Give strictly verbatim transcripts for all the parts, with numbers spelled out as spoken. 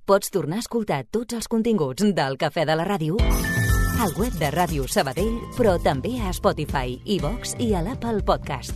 Pots tornar a escoltar tots els continguts del Cafè de la Ràdio al web de Ràdio Sabadell, però també a Spotify, iVox i a l'Apple Podcast.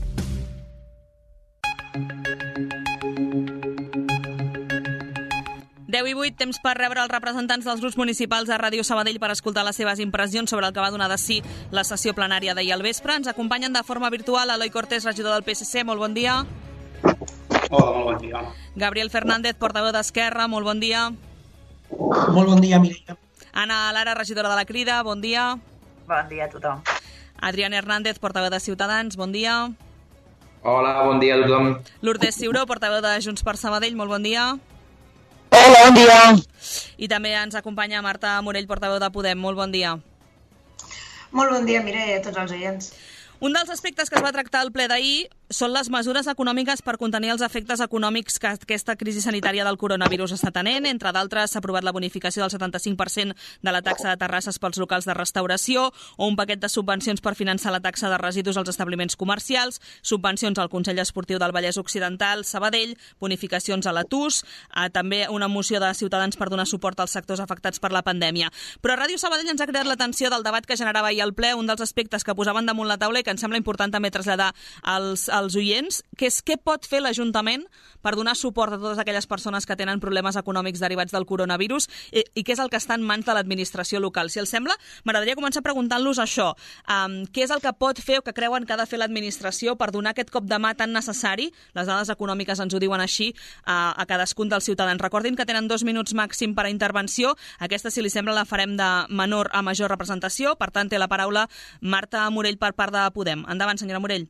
deu i vuit, temps per rebre els representants dels grups municipals a Ràdio Sabadell per escoltar les seves impressions sobre el que va donar de si la sessió plenària d'ahir al vespre. Ens acompanyen de forma virtual Eloi Cortés, regidor del P S C. Molt bon dia. Hola, molt bon dia. Gabriel Fernández, portaveu d'Esquerra. Molt bon dia. Molt bon dia, Mireia. Anna Lara, regidora de la Crida. Bon dia. Bon dia a tothom. Adrián Hernández, portaveu de Ciutadans. Bon dia. Hola, bon dia a tothom. Lourdes Ciuró, portaveu de Junts per Sabadell. Molt bon dia. Hola, bon dia. I també ens acompanya Marta Morell, portaveu de Podem. Molt bon dia. Molt bon dia, Mireia, a tots els oients. Un dels aspectes que es va tractar al ple d'ahir són les mesures econòmiques per contenir els efectes econòmics que aquesta crisi sanitària del coronavirus està tenint. Entre d'altres, s'ha aprovat la bonificació del setanta-cinc per cent de la taxa de terrasses pels locals de restauració o un paquet de subvencions per finançar la taxa de residus als establiments comercials, subvencions al Consell Esportiu del Vallès Occidental, Sabadell, bonificacions a l'A T U S, eh, també una moció de Ciutadans per donar suport als sectors afectats per la pandèmia. Però a Ràdio Sabadell ens ha creat l'atenció del debat que generava ahir al ple, un dels aspectes que posaven damunt la taula i que ens sembla important també traslladar als, als oients, que és què pot fer l'Ajuntament per donar suport a totes aquelles persones que tenen problemes econòmics derivats del coronavirus i, i què és el que està en mans de l'administració local. Si els sembla, m'agradaria començar preguntant-los això. Um, què és el que pot fer o que creuen que ha de fer l'administració per donar aquest cop de mà tan necessari, les dades econòmiques ens ho diuen així, a, a cadascun dels ciutadans. Recordin que tenen dos minuts màxim per a intervenció. Aquesta, si li sembla, la farem de menor a major representació. Per tant, té la paraula Marta Morell per part de Podem. Endavant, senyora Morell.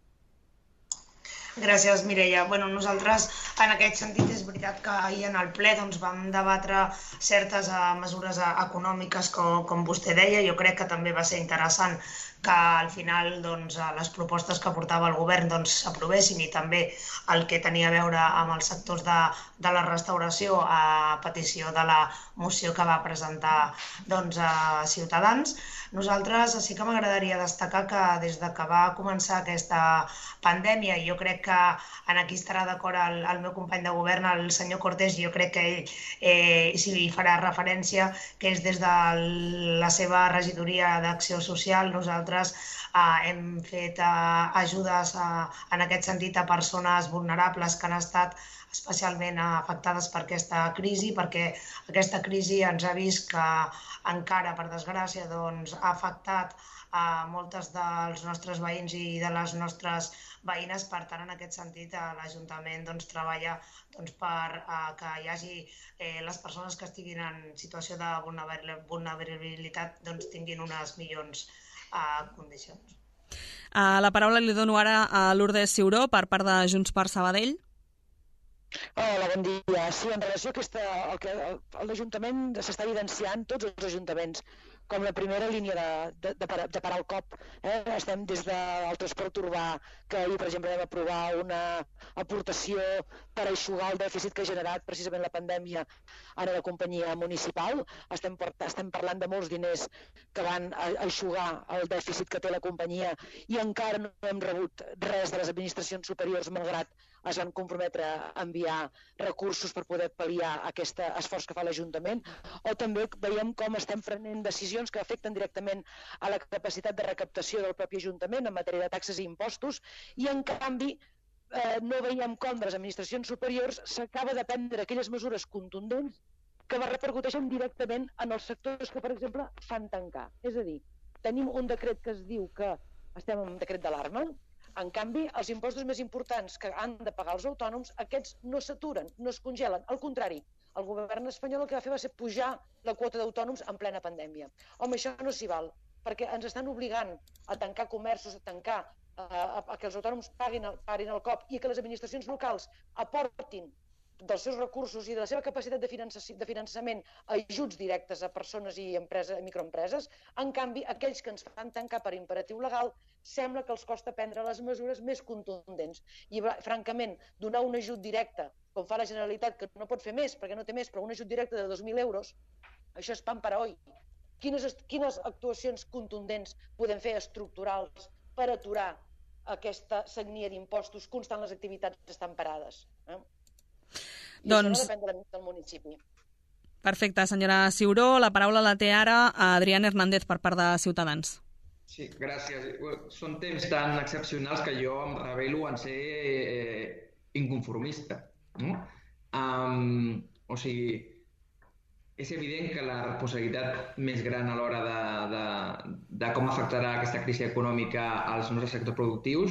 Gràcies, Mireia. Bueno, nosaltres, en aquest sentit, és veritat que ahir en el ple doncs, vam debatre certes uh, mesures uh, econòmiques, com, com vostè deia. Jo crec que també va ser interessant que al final doncs, les propostes que portava el govern s'aprovessin doncs, i també el que tenia a veure amb els sectors de, de la restauració a petició de la moció que va presentar doncs, a Ciutadans. Nosaltres sí que m'agradaria destacar que des de que va començar aquesta pandèmia, i jo crec que en aquí estarà d'acord el, el meu company de govern, el senyor Cortés, jo crec que ell eh, s'hi farà referència, que és des de la seva regidoria d'Acció Social, nosaltres eh, hem fet eh, ajudes eh, en aquest sentit a persones vulnerables que han estat especialment afectades per aquesta crisi, perquè aquesta crisi ens ha vist que encara, per desgràcia, doncs, ha afectat a moltes dels nostres veïns i de les nostres veïnes. Per tant, en aquest sentit, l'Ajuntament doncs, treballa doncs, per uh, que hi hagi eh, les persones que estiguin en situació de vulnerabilitat doncs, tinguin unes millors uh, condicions. Uh, la paraula li dono ara a Lourdes Ciuró per part de Junts per Sabadell. Hola, bon dia. Sí, en relació a aquesta, el que l'Ajuntament s'està evidenciant, tots els ajuntaments, com la primera línia de, de, de, parar, de parar el cop. Eh? Estem des del transport urbà, que ahir, per exemple, vam aprovar una aportació per eixugar el dèficit que ha generat precisament la pandèmia ara la companyia municipal. Estem, estem parlant de molts diners que van a eixugar el dèficit que té la companyia i encara no hem rebut res de les administracions superiors, malgrat es van comprometre a enviar recursos per poder pal·liar aquest esforç que fa l'Ajuntament, o també veiem com estem prenent decisions que afecten directament a la capacitat de recaptació del propi Ajuntament en matèria de taxes i impostos, i en canvi eh, no veiem com de les administracions superiors s'acaba de prendre aquelles mesures contundents que repercuteixen directament en els sectors que, per exemple, fan tancar. És a dir, tenim un decret que es diu que estem en un decret d'alarma. En canvi, els impostos més importants que han de pagar els autònoms, aquests no s'aturen, no es congelen. Al contrari, el govern espanyol el que va fer va ser pujar la quota d'autònoms en plena pandèmia. Home, això no s'hi val, perquè ens estan obligant a tancar comerços, a tancar, a, a que els autònoms paguin el, paguin el cop i que les administracions locals aportin dels seus recursos i de la seva capacitat de, de finançament ajuts directes a persones i empreses, microempreses. En canvi, aquells que ens fan tancar per imperatiu legal, sembla que els costa prendre les mesures més contundents. I, francament, donar un ajut directe, com fa la Generalitat, que no pot fer més, perquè no té més, però un ajut directe de dos mil euros, això és pan per a hoy. Quines, quines actuacions contundents podem fer estructurals per aturar aquesta sagnia d'impostos constant les activitats estan parades? Eh? I doncs... això no depèn del municipi. Perfecte, senyora Ciuró. La paraula la té ara a Adrián Hernández per part de Ciutadans. Sí, gràcies. Són temps tan excepcionals que jo em revelo en ser eh, inconformista. No? Um, o sigui, és evident que la responsabilitat més gran a l'hora de, de, de com afectarà aquesta crisi econòmica als nostres sectors productius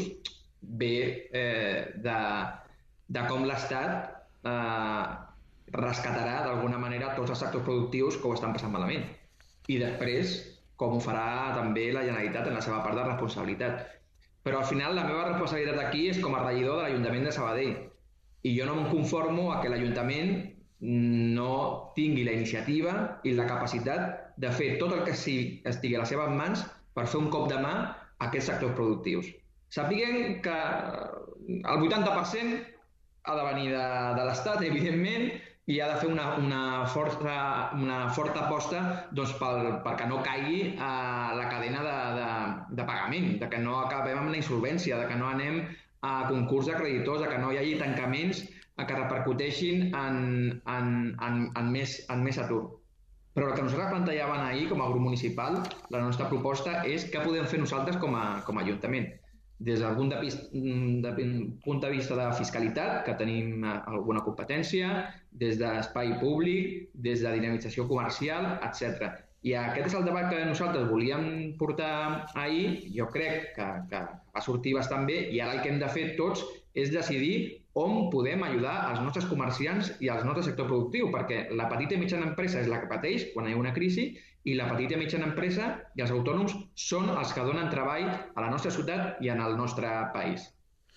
ve eh, de, de com l'Estat eh, rescatarà d'alguna manera tots els sectors productius que ho estan passant malament. I després, com ho farà també la Generalitat en la seva part de responsabilitat. Però al final la meva responsabilitat aquí és com a regidor de l'Ajuntament de Sabadell. I jo no em conformo a que l'Ajuntament no tingui la iniciativa i la capacitat de fer tot el que estigui a les seves mans per fer un cop de mà a aquests sectors productius. Sàpiguen que el vuitanta per cent ha de venir de, de l'Estat, evidentment, i ha de fer una, una, forta, una forta aposta doncs, pel, perquè no caigui a la cadena de, de, de pagament, de que no acabem amb la insolvència, de que no anem a concurs de creditors, de que no hi hagi tancaments que repercuteixin en, en, en, en, més, en més atur. Però el que nosaltres plantejàvem ahir com a grup municipal, la nostra proposta és què podem fer nosaltres com a, com a Ajuntament. Des del punt de, de, punt de vista de fiscalitat, que tenim alguna competència, des d'espai públic, des de dinamització comercial, etcètera. I aquest és el debat que nosaltres volíem portar ahir. Jo crec que, que va sortir bastant bé i ara el que hem de fer tots és decidir on podem ajudar els nostres comerciants i els nostres sector productiu, perquè la petita i mitjana empresa és la que pateix quan hi ha una crisi i la petita i mitjana empresa i els autònoms són els que donen treball a la nostra ciutat i en el nostre país.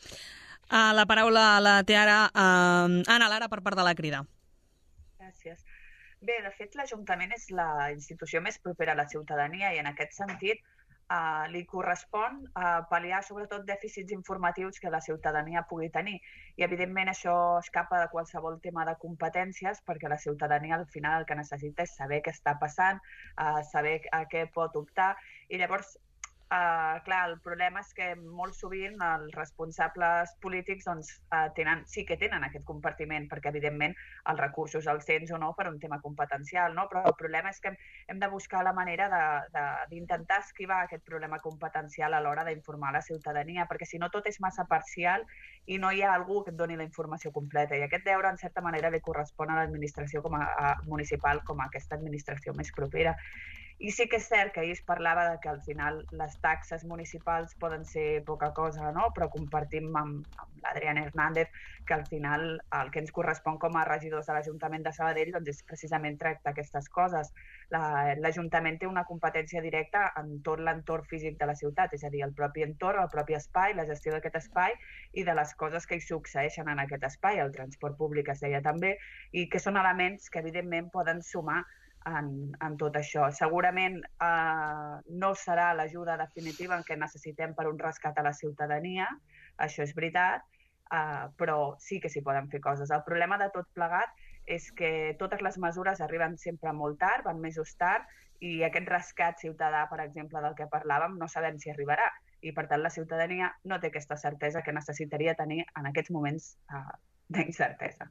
Uh, la paraula la té ara uh, Anna Lara per part de la Crida. Gràcies. Bé, de fet, l'Ajuntament és la institució més propera a la ciutadania i en aquest sentit uh, li correspon uh, pal·liar sobretot dèficits informatius que la ciutadania pugui tenir. I, evidentment, això escapa de qualsevol tema de competències perquè la ciutadania, al final, el que necessita és saber què està passant, uh, saber a què pot optar. I llavors, Uh, clar, el problema és que molt sovint els responsables polítics doncs, uh, tenen, sí que tenen aquest compartiment, perquè evidentment els recursos els tens o no per un tema competencial, no? Però el problema és que hem, hem de buscar la manera d'intentar esquivar aquest problema competencial a l'hora d'informar la ciutadania, perquè si no tot és massa parcial i no hi ha algú que et doni la informació completa. I aquest deure, en certa manera, li correspon a l'administració com a, a municipal, com a aquesta administració més propera. I sí que és cert que ahir es parlava de que al final les taxes municipals poden ser poca cosa, no? Però compartim amb, amb l'Adrián Hernández que al final el que ens correspon com a regidors de l'Ajuntament de Sabadell doncs és precisament tractar aquestes coses. L'Ajuntament té una competència directa en tot l'entorn físic de la ciutat, és a dir, el propi entorn, el propi espai, la gestió d'aquest espai i de les coses que hi succeeixen en aquest espai, el transport públic es deia també, i que són elements que evidentment poden sumar En, en tot això. Segurament eh, no serà l'ajuda definitiva en què necessitem per un rescat a la ciutadania, això és veritat, eh, però sí que s'hi poden fer coses. El problema de tot plegat és que totes les mesures arriben sempre molt tard, van mesos tard, i aquest rescat ciutadà, per exemple, del que parlàvem, no sabem si arribarà. I, per tant, la ciutadania no té aquesta certesa que necessitaria tenir en aquests moments eh, d'incertesa.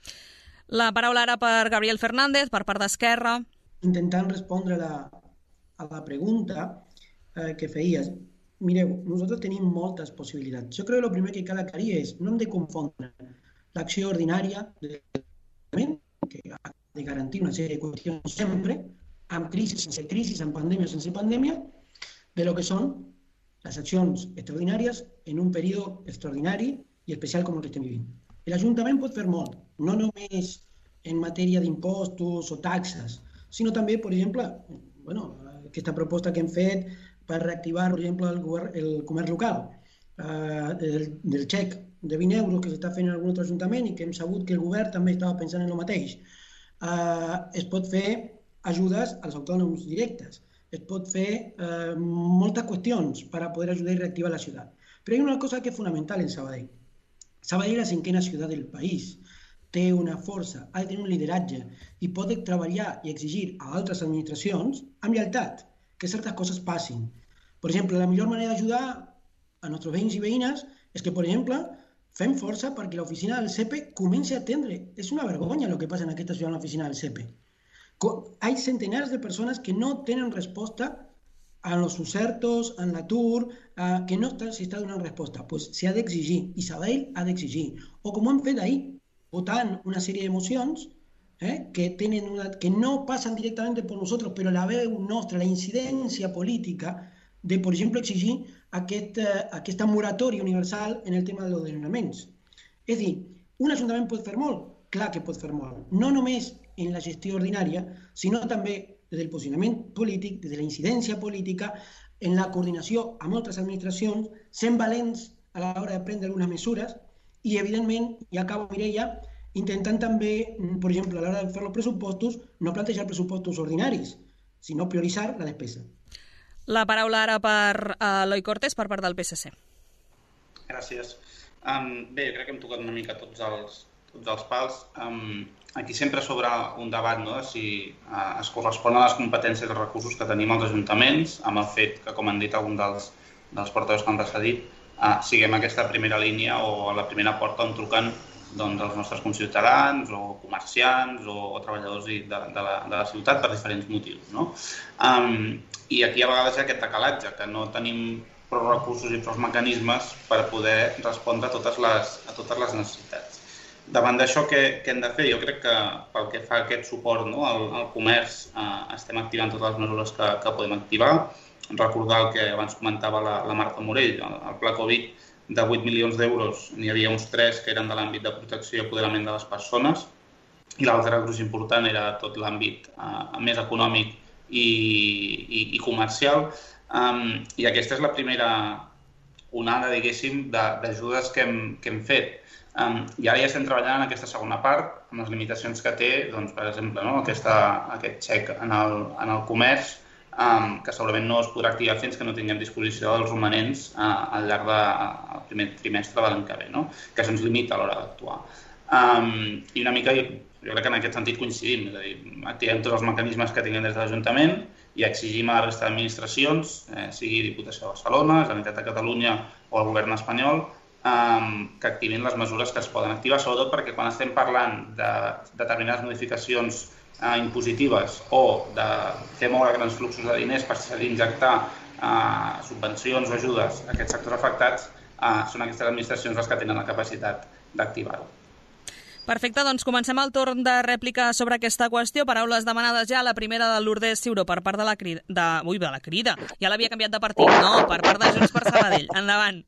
La paraula ara per Gabriel Fernández, per part d'Esquerra. Intentant respondre la, a la pregunta eh, que feies. Mireu, nosaltres tenim moltes possibilitats. Jo crec que el primer que cal aclarir és no hem de confondre l'acció ordinària de l'Ajuntament, que ha de garantir una sèrie de qüestions sempre, amb crisi, sense crisi, amb pandèmia, sense pandèmia, de lo que són les accions extraordinàries en un període extraordinari i especial com el que estem vivint. L'Ajuntament pot fer molt, no només en matèria d'impostos o taxes, sinó també, per exemple, bueno, aquesta proposta que hem fet per reactivar, per exemple, el, govern, el comerç local, eh, del, del xec de vint euros que s'està fent en algun altre ajuntament i que hem sabut que el govern també estava pensant en el mateix. Eh, es pot fer ajudes als autònoms directes, es pot fer eh, moltes qüestions per a poder ajudar i reactivar la ciutat. Però hi ha una cosa que és fonamental en Sabadell. Sabadell és la cinquena ciutat del país, té una força, ha de tenir un lideratge i pot treballar i exigir a altres administracions amb lleialtat, que certes coses passin. Per exemple, la millor manera d'ajudar a nostres veïns i veïnes és que, per exemple, fem força perquè l'oficina del C E P E comenci a atendre. És una vergonya el que passa en aquesta ciutat en l'oficina del C E P E. hay centenares de personas que no tienen respuesta a los insertos, en l'atur, eh, que no s'està donant resposta. Pues s'ha d'exigir, i Sabadell ha d'exigir. O com hem fet ahir, votant una sèrie de mocions eh, que, tenen una, que no passen directament per nosaltres, però la veu nostra, la incidència política de, per exemple, exigir aquest, eh, aquesta moratòria universal en el tema dels desnonaments. És a dir, un ajuntament pot fer molt? Clar que pot fer molt. No només en la gestió ordinària, sinó també des del posicionament polític, des de la incidència política, en la coordinació amb altres administracions, sent valents a l'hora de prendre algunes mesures i, evidentment, i acabo, Mireia, intentant també, per exemple, a l'hora de fer els pressupostos, no plantejar pressupostos ordinaris, sinó prioritzar la despesa. La paraula ara per uh, Eloi Cortés, per part del P S C. Gràcies. Um, bé, crec que hem tocat una mica tots els, tots els pals. Um, Aquí sempre s'obre un debat, no?, de si eh, es correspon a les competències i els recursos que tenim als ajuntaments, amb el fet que, com han dit alguns dels, dels portaveus que han precedit, eh, siguem aquesta primera línia o a la primera porta on truquen doncs, els nostres conciutadans o comerciants o, o treballadors de, de, la, de la ciutat per diferents motius, no? Um, I aquí a vegades hi ha aquest decalatge, que no tenim prou recursos i prou mecanismes per poder respondre a totes les, a totes les necessitats. Davant d'això, què, què hem de fer? Jo crec que pel que fa a aquest suport, no, al, al comerç, eh, estem activant totes les mesures que, que podem activar. Recordar el que abans comentava la, la Marta Morell, el, el pla Covid de vuit milions d'euros, n'hi havia uns tres que eren de l'àmbit de protecció i apoderament de les persones, i l'altre gruix important era tot l'àmbit eh, més econòmic i, i, i comercial. Um, I aquesta és la primera onada, diguéssim, d'ajudes que, hem, que hem fet. Um, I ara ja estem treballant en aquesta segona part, amb les limitacions que té, doncs, per exemple, no? Aquesta, aquest xec en el, en el comerç, um, que segurament no es podrà activar fins que no tinguem disposició dels romanents uh, al llarg del primer trimestre de l'any que ve, no? Que això ens limita a l'hora d'actuar. Um, I una mica, jo, jo crec que en aquest sentit coincidim, és a dir, activem tots els mecanismes que tinguem des de l'Ajuntament i exigim a la resta d'administracions, eh, sigui Diputació de Barcelona, Generalitat de Catalunya o el Govern espanyol, Um, que activin les mesures que es poden activar, sobretot perquè quan estem parlant de determinades modificacions uh, impositives o de fer moure grans fluxos de diners per injectar uh, subvencions o ajudes a aquests sectors afectats, uh, són aquestes administracions les que tenen la capacitat d'activar-ho. Perfecte, doncs comencem el torn de rèplica sobre aquesta qüestió. Paraules demanades ja, la primera de Lourdes Ciuró per part de la crida. De... Ui, de la crida. Ja l'havia canviat de partit, no? Per part de Junts per Sabadell. Endavant.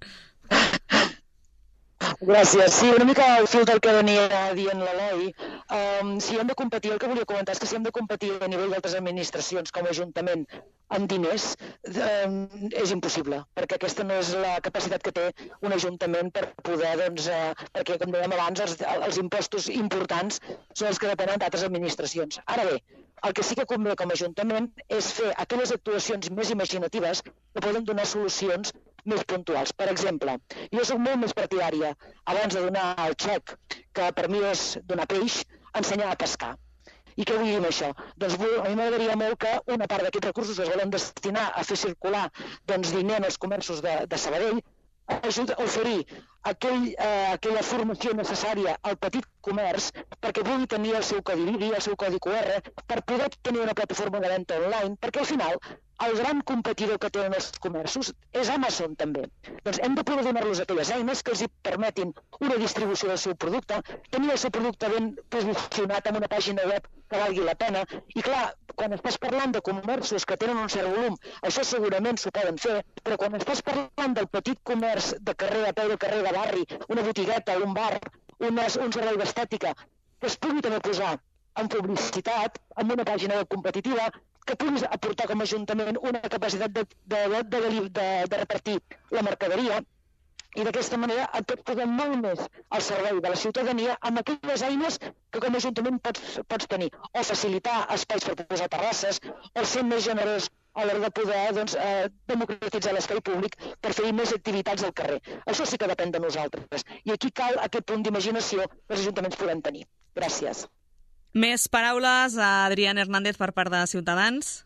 Gràcies. Sí, una mica al fil del que venia dient l'Eloi. Um, si hem de competir, el que volia comentar és que si hem de competir a nivell d'altres administracions com a Ajuntament amb diners, um, és impossible, perquè aquesta no és la capacitat que té un Ajuntament per poder, doncs, uh, perquè, com dèiem abans, els, els impostos importants són els que depenen d'altres administracions. Ara bé, el que sí que convé com a Ajuntament és fer aquelles actuacions més imaginatives que poden donar solucions més puntuals. Per exemple, jo soc molt més partidària, abans de donar el xec, que per mi és donar peix, ensenyar a pescar. I què vull dir amb això? Doncs a mi m'agradaria molt que una part d'aquests recursos que es volen destinar a fer circular doncs, diner en els comerços de, de Sabadell, ajuda a oferir aquell, eh, aquella formació necessària al petit comerç perquè pugui tenir el seu codi I B I, el seu codi Q R, per poder tenir una plataforma de venda online, perquè al final el gran competidor que tenen els comerços és Amazon també. Doncs hem de poder donar-los aquelles eines que els permetin una distribució del seu producte, tenir el seu producte ben posicionat en una pàgina web que valgui la pena. I clar, quan estàs parlant de comerços que tenen un cert volum, això segurament s'ho poden fer, però quan estàs parlant del petit comerç de carrer a peu de carrer de barri, una botigueta, un bar, una, un servei d'estètica, que es pugui també posar en publicitat, en una pàgina web competitiva, que puguis aportar com a Ajuntament una capacitat de, de, de, de, de, de repartir la mercaderia i d'aquesta manera et pot posar molt més al servei de la ciutadania amb aquelles eines que com a Ajuntament pots, pots tenir, o facilitar espais per posar terrasses, o ser més generós a l'hora de poder doncs, eh, democratitzar l'espai públic per fer més activitats al carrer. Això sí que depèn de nosaltres. I aquí cal aquest punt d'imaginació que els ajuntaments podem tenir. Gràcies. Més paraules a Adrián Hernández per part de Ciutadans.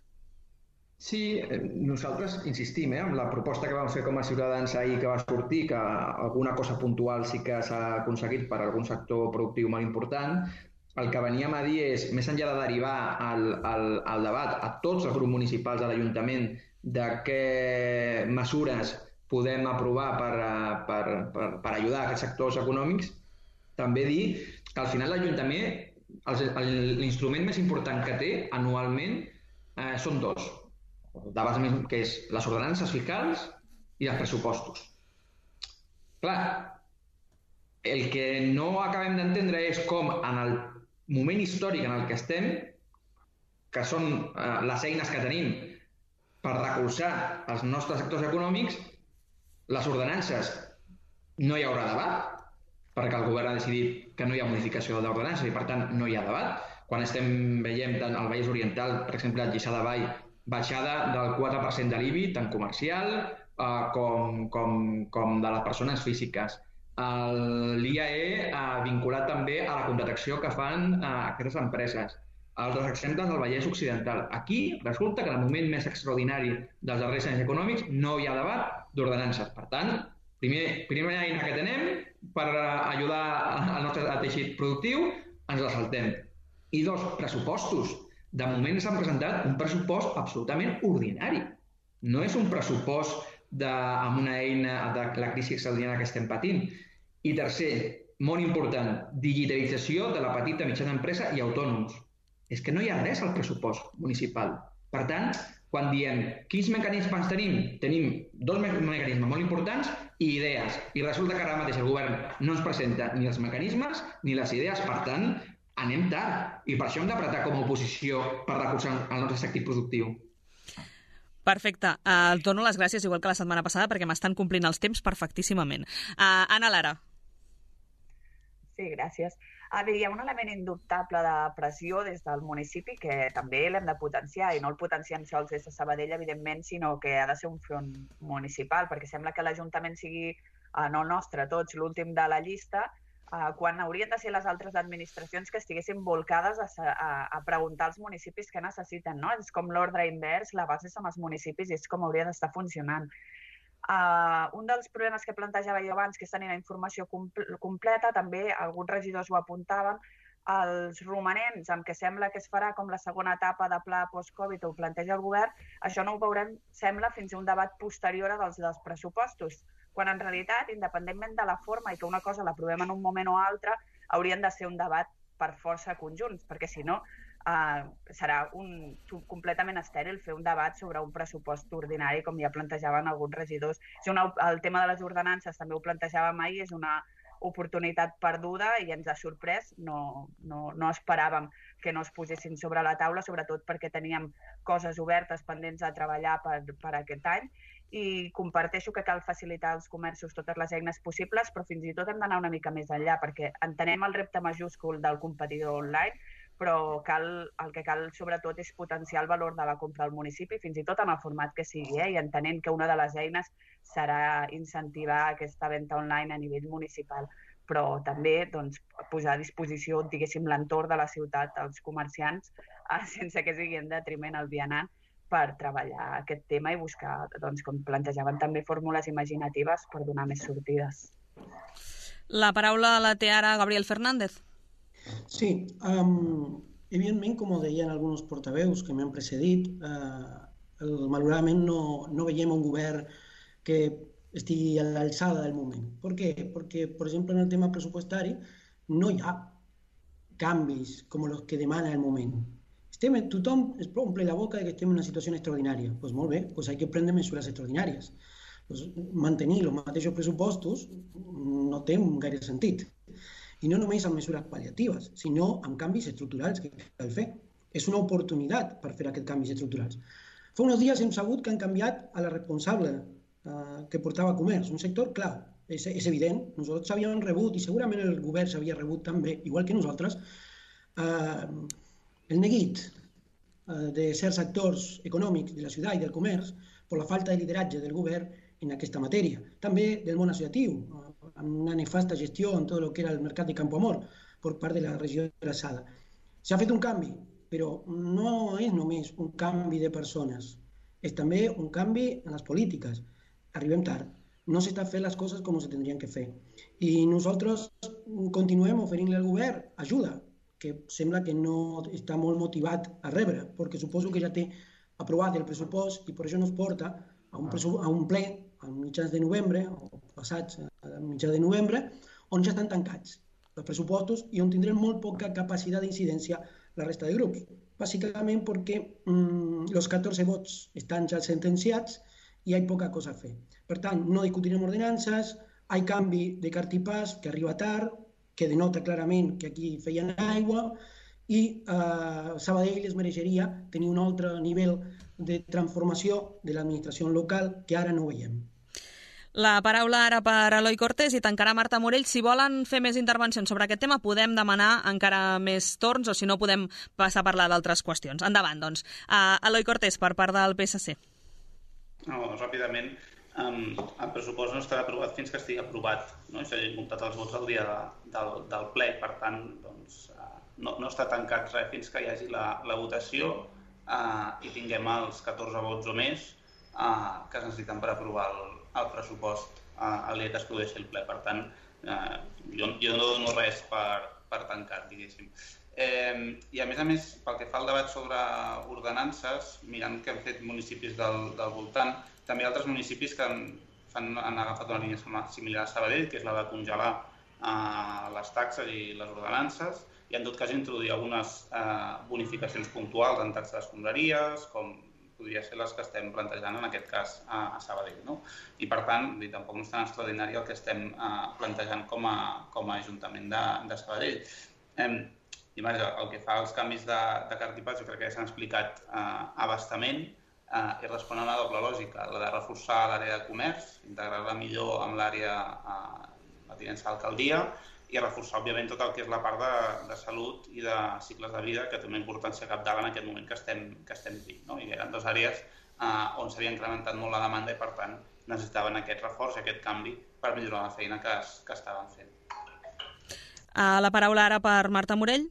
Sí, nosaltres insistim eh, amb la proposta que vam fer com a Ciutadans ahir que va sortir, que alguna cosa puntual sí que s'ha aconseguit per algun sector productiu molt important, el que veníem a dir és, més enllà de derivar el, el, el debat a tots els grups municipals de l'Ajuntament de què mesures podem aprovar per, per, per, per ajudar a aquests sectors econòmics, també dir que al final l'Ajuntament, l'instrument més important que té anualment eh, són dos, debats més, que és les ordenances fiscals i els pressupostos. Clar, el que no acabem d'entendre és com en el moment històric en el que estem, que són eh, les eines que tenim per recolzar els nostres sectors econòmics, les ordenances no hi haurà debat, perquè el govern ha decidit que no hi ha modificació d'ordenances i per tant no hi ha debat. Quan estem veient tant al Vallès Oriental, per exemple, a Lliçà de Vall, baixada del quatre per cent de l'I B I, tant comercial eh, com, com, com de les persones físiques. L'I A E ha vinculat també a la contractació que fan aquestes empreses. Altres exemples del Vallès Occidental. Aquí resulta que en el moment més extraordinari dels darrers anys econòmics no hi ha debat d'ordenances. Per tant, primer, primera eina que tenem per ajudar al nostre teixit productiu, ens la saltem. I dos, pressupostos. De moment s'han presentat un pressupost absolutament ordinari. No és un pressupost de, amb una eina de la crisi extraordinària que estem patint. I tercer, molt important, digitalització de la petita i mitjana empresa i autònoms. És que no hi ha res al pressupost municipal. Per tant, quan diem quins mecanismes tenim, tenim dos mecanismes molt importants i idees. I resulta que ara mateix el govern no ens presenta ni els mecanismes ni les idees. Per tant, anem tard. I per això hem d'apretar com a oposició per recolzar el nostre sector productiu. Perfecte. Uh, dono les gràcies, igual que la setmana passada, perquè m'estan complint els temps perfectíssimament. Uh, Anna Lara. Sí, gràcies. A veure, hi ha un element indubtable de pressió des del municipi que també l'hem de potenciar, i no el potenciem sols des de Sabadell, evidentment, sinó que ha de ser un front municipal, perquè sembla que l'Ajuntament sigui, uh, no nostre, tots, l'últim de la llista, uh, quan haurien de ser les altres administracions que estiguessin volcades a, a, a preguntar als municipis què necessiten, no? És com l'ordre invers, la base són els municipis i és com hauria d'estar funcionant. Uh, un dels problemes que plantejava jo abans, que és tenir la informació comple completa, també alguns regidors ho apuntaven, els romanents amb què sembla que es farà com la segona etapa de pla post-Covid o ho planteja el govern, això no ho veurem, sembla, fins a un debat posterior dels, dels pressupostos, quan en realitat, independentment de la forma i que una cosa l'aprovem en un moment o altre, haurien de ser un debat per força conjunts, perquè si no uh, serà un, completament estèril fer un debat sobre un pressupost ordinari, com ja plantejaven alguns regidors. És una, el tema de les ordenances també ho plantejàvem ahir, és una oportunitat perduda i ens ha sorprès, no, no, no esperàvem que no es posessin sobre la taula, sobretot perquè teníem coses obertes pendents de treballar per, per aquest any, i comparteixo que cal facilitar als comerços totes les eines possibles, però fins i tot hem d'anar una mica més enllà, perquè entenem el repte majúscul del competidor online, però cal, el que cal sobretot és potenciar el valor de la compra al municipi, fins i tot en el format que sigui, eh? I entenent que una de les eines serà incentivar aquesta venda online a nivell municipal, però també doncs, posar a disposició, diguéssim, l'entorn de la ciutat als comerciants, eh, sense que sigui en detriment al vianant, per treballar aquest tema i buscar, doncs, com plantejaven també, fórmules imaginatives per donar més sortides. La paraula la té ara Gabriel Fernández. Sí, um, evidentment, com deien alguns portaveus que m'han precedit, uh, el, malauradament no, no veiem un govern que estigui a l'alçada del moment. Per què? Perquè, per exemple, en el tema pressupostari no hi ha canvis com els que demana el moment. Estem, tothom es omple la boca de que estem en una situació extraordinària. Doncs pues molt bé, pues hay que prendre mesures extraordinàries. Pues mantenir els mateixos pressupostos no té gaire sentit. I no només amb mesures pal·liatives, sinó amb canvis estructurals que cal fer. És una oportunitat per fer aquests canvis estructurals. Fa uns dies hem sabut que han canviat a la responsable eh, que portava comerç, un sector clau. És, és evident, nosaltres havíem rebut, i segurament el govern s'havia rebut també, igual que nosaltres, eh, el neguit eh, de certs actors econòmics de la ciutat i del comerç per la falta de lideratge del govern en aquesta matèria. També del món associatiu, amb una nefasta gestió en tot el que era el mercat de Campo Amor per part de la regió de la Sada. S'ha fet un canvi, però no és només un canvi de persones, és també un canvi en les polítiques. Arribem tard, no s'estan fent les coses com se tindrien que fer. I nosaltres continuem oferint-li al govern ajuda, que sembla que no està molt motivat a rebre, perquè suposo que ja té aprovat el pressupost i per això no es porta a un, a un ple a mitjans de novembre, o passats a mitjans de novembre, on ja estan tancats els pressupostos i on tindrem molt poca capacitat d'incidència la resta de grups. Bàsicament perquè mmm, els catorze vots estan ja sentenciats i hi ha poca cosa a fer. Per tant, no discutirem ordenances, hi ha canvi de cartipàs que arriba tard, que denota clarament que aquí feien aigua, i eh, Sabadell es mereixeria tenir un altre nivell de transformació de l'administració local que ara no veiem. La paraula ara per Eloi Cortés i tancarà Marta Morell. Si volen fer més intervencions sobre aquest tema, podem demanar encara més torns, o si no, podem passar a parlar d'altres qüestions. Endavant, doncs. Uh, Eloi Cortés, per part del P S C. No, ràpidament, um, el pressupost no estarà aprovat fins que estigui aprovat, no? S'hagin comptat els vots el dia de, del, del ple, per tant, doncs, uh, no, no està tancat res fins que hi hagi la, la votació uh, i tinguem els catorze vots o més uh, que es necessiten per aprovar el, el pressupost uh, el dia que es produeixi el ple. Per tant, uh, jo, jo no dono res per, per tancat, diguéssim. Eh, I a més a més, pel que fa al debat sobre ordenances, mirant que han fet municipis del, del voltant, també altres municipis que han, fan, han agafat una línia similar a Sabadell, que és la de congelar eh, les taxes i les ordenances, i en tot cas introduir algunes eh, bonificacions puntuals en taxes d'escombraries, com podria ser les que estem plantejant en aquest cas a, a Sabadell, no? I per tant, tampoc no és tan extraordinari el que estem eh, plantejant com a, com a Ajuntament de, de Sabadell. Eh, I vaja, el que fa als canvis de, de cartipàs, jo crec que ja s'han explicat eh, abastament, eh, i respon a una doble lògica, la de reforçar l'àrea de comerç, integrar-la millor amb l'àrea eh, la tinença d'alcaldia, i reforçar, òbviament, tot el que és la part de, de salut i de cicles de vida, que té una importància cabdal en aquest moment que estem, que estem vivint, no? I eren dues àrees eh, on s'havia incrementat molt la demanda i, per tant, necessitaven aquest reforç i aquest canvi per millorar la feina que, es, que estaven fent. Uh, la paraula ara per Marta Morell.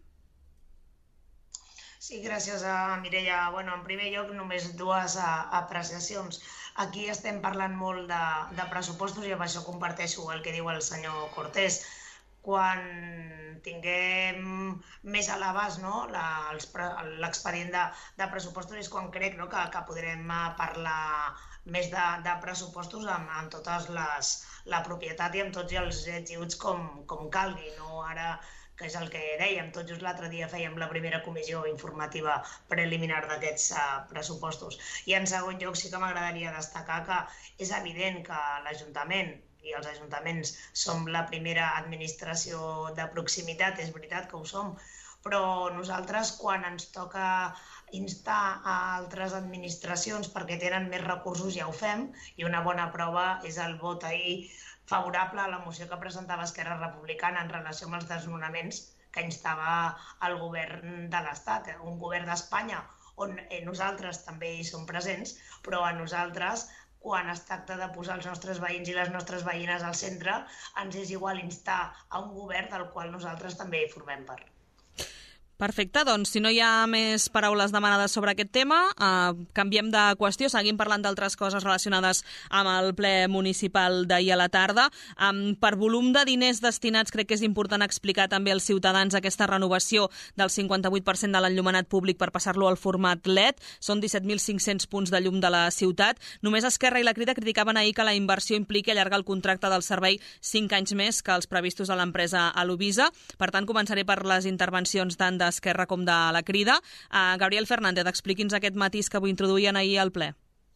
Sí, gràcies a Mireia. Bueno, en primer lloc, només dues apreciacions. Aquí estem parlant molt de, de pressupostos i amb això comparteixo el que diu el senyor Cortés. Quan tinguem més a l'abast, no, l'expedient de, de pressupostos és quan crec, no, que, que podrem parlar més de, de pressupostos amb, amb totes les, la propietat i amb tots els ets i uts com, com calgui, no ara, que és el que dèiem, tot just l'altre dia fèiem la primera comissió informativa preliminar d'aquests uh, pressupostos. I en segon lloc sí que m'agradaria destacar que és evident que l'Ajuntament i els ajuntaments som la primera administració de proximitat, és veritat que ho som, però nosaltres quan ens toca instar a altres administracions perquè tenen més recursos ja ho fem, i una bona prova és el vot ahir favorable a la moció que presentava Esquerra Republicana en relació amb els desnonaments que instava el govern de l'Estat, un govern d'Espanya on nosaltres també hi som presents, però a nosaltres, quan es tracta de posar els nostres veïns i les nostres veïnes al centre, ens és igual instar a un govern del qual nosaltres també formem part. Perfecte, doncs si no hi ha més paraules demanades sobre aquest tema, eh, canviem de qüestió, seguim parlant d'altres coses relacionades amb el ple municipal d'ahir a la tarda. Um, per volum de diners destinats, crec que és important explicar també als ciutadans aquesta renovació del cinquanta-vuit per cent de l'enllumenat públic per passar-lo al format L E D. Són disset mil cinc-cents punts de llum de la ciutat. Només Esquerra i la Crida criticaven ahir que la inversió impliqui allargar el contracte del servei cinc anys més que els previstos a l'empresa Alovisa. Per tant, començaré per les intervencions tant de Esquerra com de la Crida. Uh, Gabriel Fernández, expliqui'ns aquest matís que avui introduïen ahir al ple.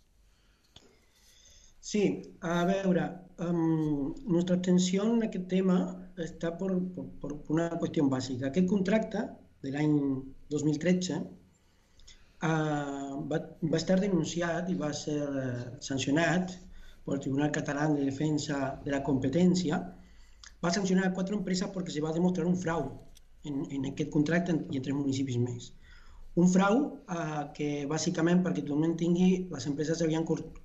Sí, a veure, um, nuestra atenció en aquest tema està per, per, per una qüestió bàsica. Aquest contracte de l'any dos mil tretze uh, va, va estar denunciat i va ser uh, sancionat pel Tribunal Català de Defensa de la Competència. Va sancionar a quatre empreses perquè se va demostrar un frau En, en aquest contracte i en tres municipis més. Un frau eh, que bàsicament, perquè tothom tingui, les empreses havien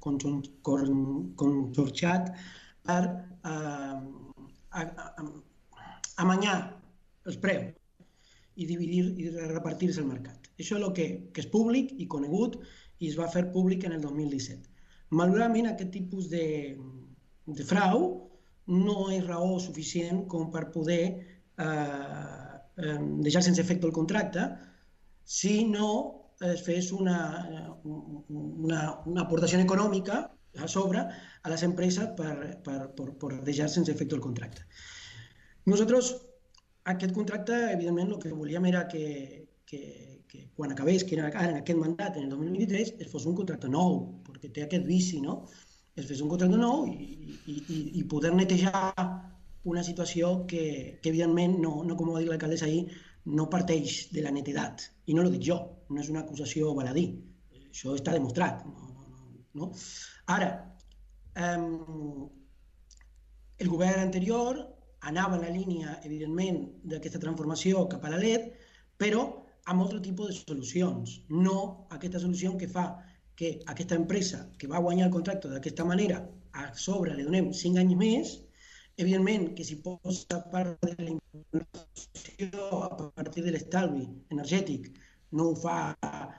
consorciat per eh, a, a, amanyar els preus i dividir i repartir-se el mercat. Això és el que, que és públic i conegut i es va fer públic en el dos mil disset. Malauradament, aquest tipus de, de frau no és raó suficient com per poder eh, deixar sense efecte el contracte si no es fes una, una, una aportació econòmica a sobre a les empreses per, per, per, per deixar sense efecte el contracte. Nosaltres, aquest contracte, evidentment, el que volíem era que, que, que quan acabés, que era ara en aquest mandat, en el dos mil vint-i-tres, es fos un contracte nou, perquè té aquest vici, no? Es fes un contracte nou i, i, i poder netejar una situació que, que evidentment, no, no com ho va dir l'alcaldessa ahir, no parteix de la netedat. I no ho dic jo, no és una acusació baladí. Això està demostrat. No, no, no. Ara, eh, el govern anterior anava en la línia, evidentment, d'aquesta transformació cap a la L E D, però amb altre tipus de solucions. No aquesta solució que fa que aquesta empresa que va guanyar el contracte d'aquesta manera, a sobre li donem cinc anys més, evidentment que si posa part de la inversió a partir de l'estalvi energètic no ho fa,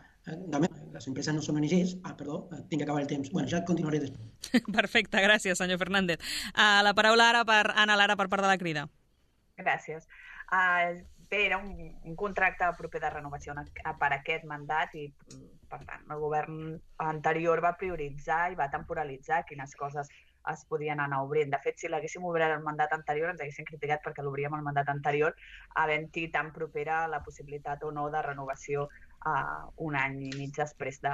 les empreses no són O N Ges, ah, perdó, tinc que acabar el temps. Bueno, ja continuaré després. Perfecte, gràcies, senyor Fernández. Uh, la paraula ara per Anna Lara per part de la Crida. Gràcies. Uh, bé, era un, un contracte proper de renovació per aquest mandat i, per tant, el govern anterior va prioritzar i va temporalitzar quines coses es podien anar obrint. De fet, si l'haguéssim obert el mandat anterior, ens haguéssim criticat perquè l'obríem el mandat anterior, havent-hi tan propera la possibilitat o no de renovació uh, un any i mig després de,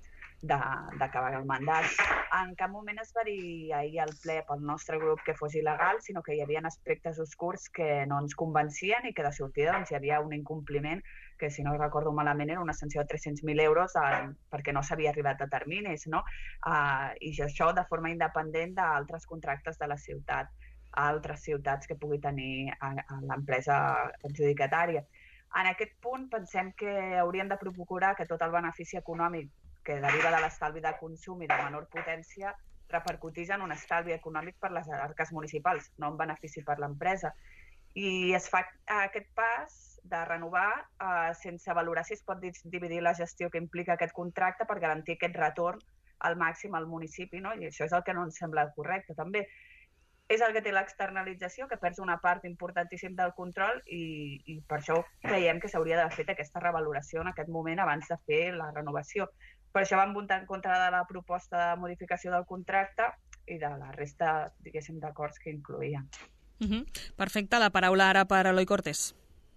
d'acabar el mandat. En cap moment es va dir ahir al ple pel nostre grup que fos il·legal, sinó que hi havia aspectes oscurs que no ens convencien i que de sortida doncs, hi havia un incompliment que, si no recordo malament, era una sanció de tres-cents mil euros eh, perquè no s'havia arribat a terminis, no? Uh, I això de forma independent d'altres contractes de la ciutat, a altres ciutats que pugui tenir a, a l'empresa adjudicatària. En aquest punt pensem que hauríem de procurar que tot el benefici econòmic que deriva de l'estalvi de consum i de menor potència repercutís en un estalvi econòmic per les arques municipals, no en benefici per l'empresa. I es fa aquest pas de renovar eh, sense valorar si es pot dividir la gestió que implica aquest contracte per garantir aquest retorn al màxim al municipi, no? I això és el que no ens sembla correcte. També és el que té l'externalització, que perds una part importantíssim del control i, i per això creiem que s'hauria d'haver fet aquesta revaloració en aquest moment abans de fer la renovació. Per això vam votar en contra de la proposta de modificació del contracte i de la resta, diguéssim, d'acords que incloïa. Uh-huh. Perfecte, la paraula ara per Eloi Cortés.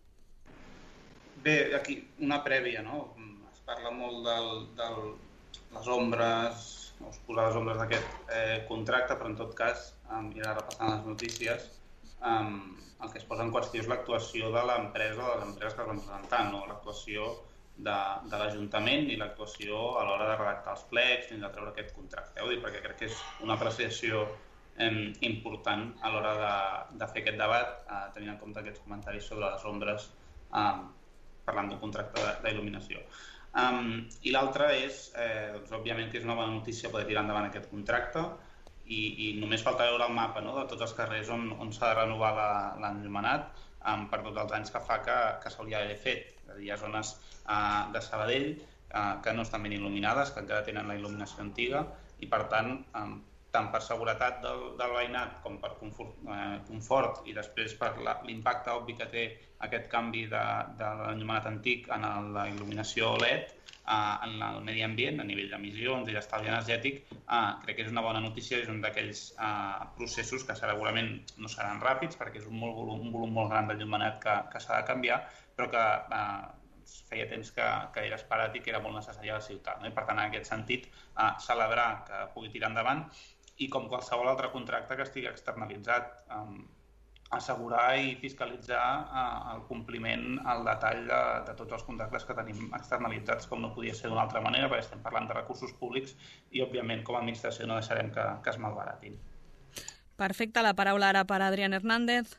Bé, aquí una prèvia, no? Es parla molt de del, les ombres, oscurades ombres d'aquest eh, contracte, però en tot cas, um, i ara repassant les notícies, um, el que es posa en qüestió és l'actuació de l'empresa, de les empreses que es van presentar, no l'actuació de, de l'Ajuntament i l'actuació a l'hora de redactar els plecs fins a treure aquest contracte. Ho dic perquè crec que és una apreciació eh, important a l'hora de, de fer aquest debat, eh, tenint en compte aquests comentaris sobre les ombres eh, parlant d'un contracte d'il·luminació. Um, I l'altre és, eh, doncs, òbviament, que és una bona notícia poder tirar endavant aquest contracte i, i només falta veure el mapa, no?, de tots els carrers on, on s'ha de renovar l'enllumenat um, per tots els anys que fa que, que s'hauria d'haver fet. És a dir, hi ha zones uh, de Sabadell uh, que no estan ben il·luminades, que encara tenen la il·luminació antiga i, per tant, um, tant per seguretat del, del veïnat com per confort, eh, confort i després per l'impacte obvi que té aquest canvi de, de l'enllumenat antic en la il·luminació L E D, eh, en el medi ambient, a nivell d'emissions i d'estalvi energètic, eh, crec que és una bona notícia, és un d'aquells eh, processos que segurament no seran ràpids perquè és un, molt volum, un volum molt gran d'enllumenat que, que s'ha de canviar, però que eh, feia temps que, que era esperat i que era molt necessari a la ciutat. No? I per tant, en aquest sentit, eh, celebrar que pugui tirar endavant i com qualsevol altre contracte que estigui externalitzat, eh, assegurar i fiscalitzar eh, el compliment al detall de, de tots els contractes que tenim externalitzats, com no podia ser d'una altra manera, perquè estem parlant de recursos públics i, òbviament, com a administració no deixarem que, que es malbaratin. Perfecte, la paraula ara per Adrián Hernández.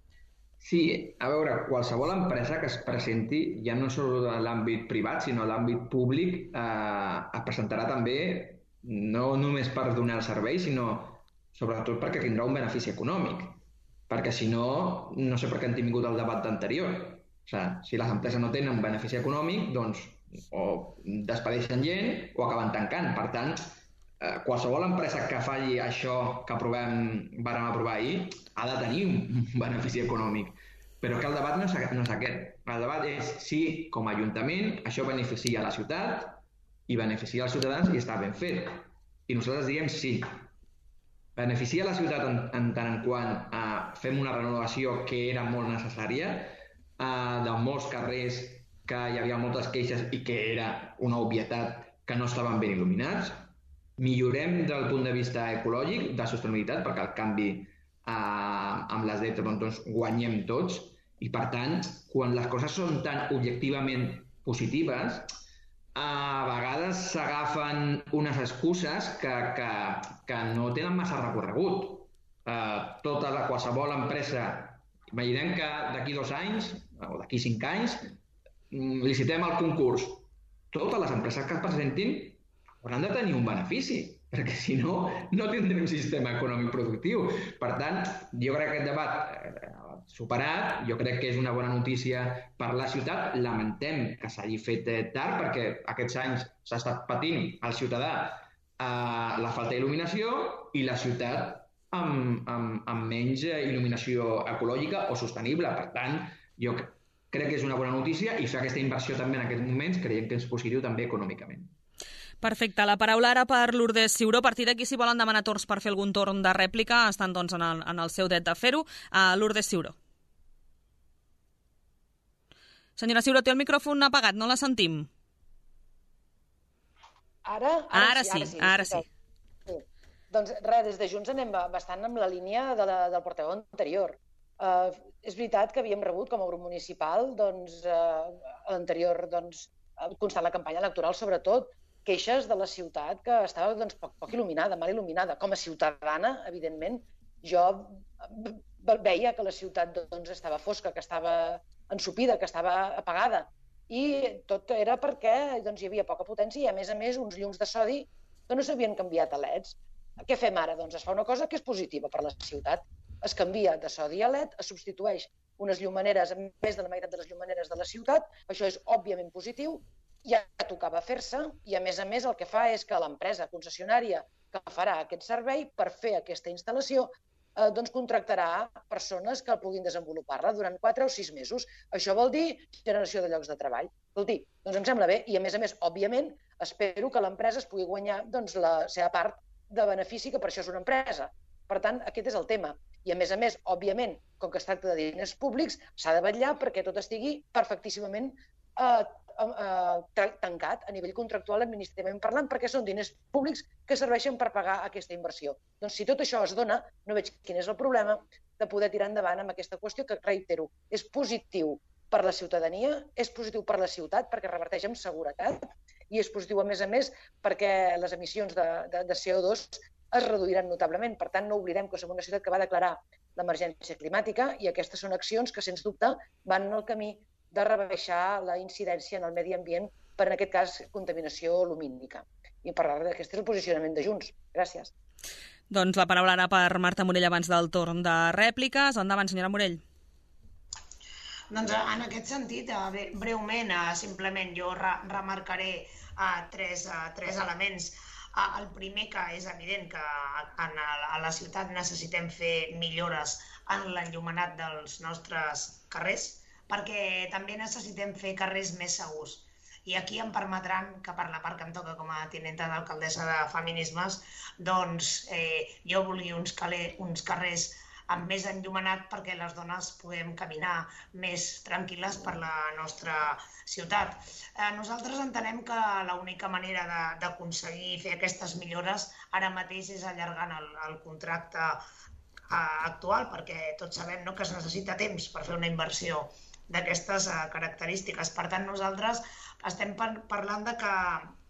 Sí, a veure, qualsevol empresa que es presenti, ja no sols a l'àmbit privat, sinó a l'àmbit públic, eh, es presentarà també no només per donar el servei, sinó sobretot perquè tindrà un benefici econòmic. Perquè si no, no sé per què han tingut el debat anterior. O sigui, si les empreses no tenen benefici econòmic, doncs o despedeixen gent o acaben tancant. Per tant, eh, qualsevol empresa que falli això que aprovem, vàrem aprovar ahir, ha de tenir un benefici econòmic. Però que el debat no és, no és aquest. El debat és si, com a Ajuntament, això beneficia la ciutat i beneficia els ciutadans i està ben fet. I nosaltres diem sí. Beneficia la ciutat en, en tant en quant eh, fem una renovació que era molt necessària, eh, de molts carrers que hi havia moltes queixes i que era una obvietat que no estaven ben il·luminats. Millorem del punt de vista ecològic, de sostenibilitat, perquè el canvi eh, amb les D E T doncs, guanyem tots, i per tant, quan les coses són tan objectivament positives, a vegades s'agafen unes excuses que, que, que no tenen massa recorregut. Eh, tota la qualsevol empresa, imaginem que d'aquí dos anys o d'aquí cinc anys licitem el concurs. Totes les empreses que es presentin hauran de tenir un benefici, perquè si no, no tindrem un sistema econòmic productiu. Per tant, jo crec que aquest debat superat, jo crec que és una bona notícia per la ciutat. Lamentem que s'hagi fet tard, perquè aquests anys s'ha estat patint el ciutadà eh, la falta d'il·luminació i la ciutat amb, amb, amb menys il·luminació ecològica o sostenible. Per tant, jo crec que és una bona notícia i fer aquesta inversió també en aquests moments creiem que és positiu també econòmicament. Perfecte. La paraula ara per Lourdes Ciuró. A partir d'aquí, si volen demanar torns per fer algun torn de rèplica, estan doncs, en, el, en el seu dret de fer-ho. Uh, Lourdes Ciuró. Senyora Ciuró, té el micròfon apagat, no la sentim. Ara? Ara, ara sí, sí, ara sí. sí. Doncs res, des de Junts anem bastant amb la línia de la, del portaveu anterior. Uh, és veritat que havíem rebut com a grup municipal, doncs, uh, l'anterior, doncs, constant la campanya electoral, sobretot, queixes de la ciutat que estava doncs, poc, poc il·luminada, mal il·luminada. Com a ciutadana, evidentment, jo veia que la ciutat doncs, estava fosca, que estava ensopida, que estava apagada. I tot era perquè doncs, hi havia poca potència i, a més a més, uns llums de sodi que no s'havien canviat a leds. Què fem ara? Doncs es fa una cosa que és positiva per la ciutat. Es canvia de sodi a led, es substitueix unes llumaneres, més de la meitat de les llumaneres de la ciutat. Això és òbviament positiu. Ja tocava fer-se i, a més a més, el que fa és que l'empresa concessionària que farà aquest servei per fer aquesta instal·lació eh, doncs contractarà persones que puguin desenvolupar-la durant quatre o sis mesos. Això vol dir generació de llocs de treball. Vol dir, doncs em sembla bé i, a més a més, òbviament, espero que l'empresa es pugui guanyar doncs, la seva part de benefici, que per això és una empresa. Per tant, aquest és el tema. I, a més a més, òbviament, com que es tracta de diners públics, s'ha de vetllar perquè tot estigui perfectíssimament eh, tancat a nivell contractual administrativament parlant, perquè són diners públics que serveixen per pagar aquesta inversió. Doncs si tot això es dona, no veig quin és el problema de poder tirar endavant amb aquesta qüestió que, reitero, és positiu per la ciutadania, és positiu per la ciutat perquè reverteix amb seguretat i és positiu, a més a més, perquè les emissions de, de, de C O dos es reduiran notablement. Per tant, no oblidem que som una ciutat que va declarar l'emergència climàtica i aquestes són accions que, sens dubte, van en el camí de rebaixar la incidència en el medi ambient per, en aquest cas, contaminació lumínica. I parlar d'aquest és el posicionament de Junts. Gràcies. Doncs la paraula ara per Marta Morell abans del torn de rèpliques. Endavant, senyora Morell. Doncs en aquest sentit, breument, simplement jo remarcaré tres, tres elements. El primer, que és evident que a la ciutat necessitem fer millores en l'enllumenat dels nostres carrers, perquè també necessitem fer carrers més segurs. I aquí em permetran que, per la part que em toca com a tinenta d'alcaldessa de Feminismes, doncs eh, jo vulgui uns, caler, uns carrers amb més enllumenat perquè les dones puguem caminar més tranquil·les per la nostra ciutat. Eh, nosaltres entenem que l'única manera d'aconseguir fer aquestes millores ara mateix és allargant el, el contracte eh, actual, perquè tots sabem no, que es necessita temps per fer una inversió d'aquestes uh, característiques. Per tant, nosaltres estem par parlant de que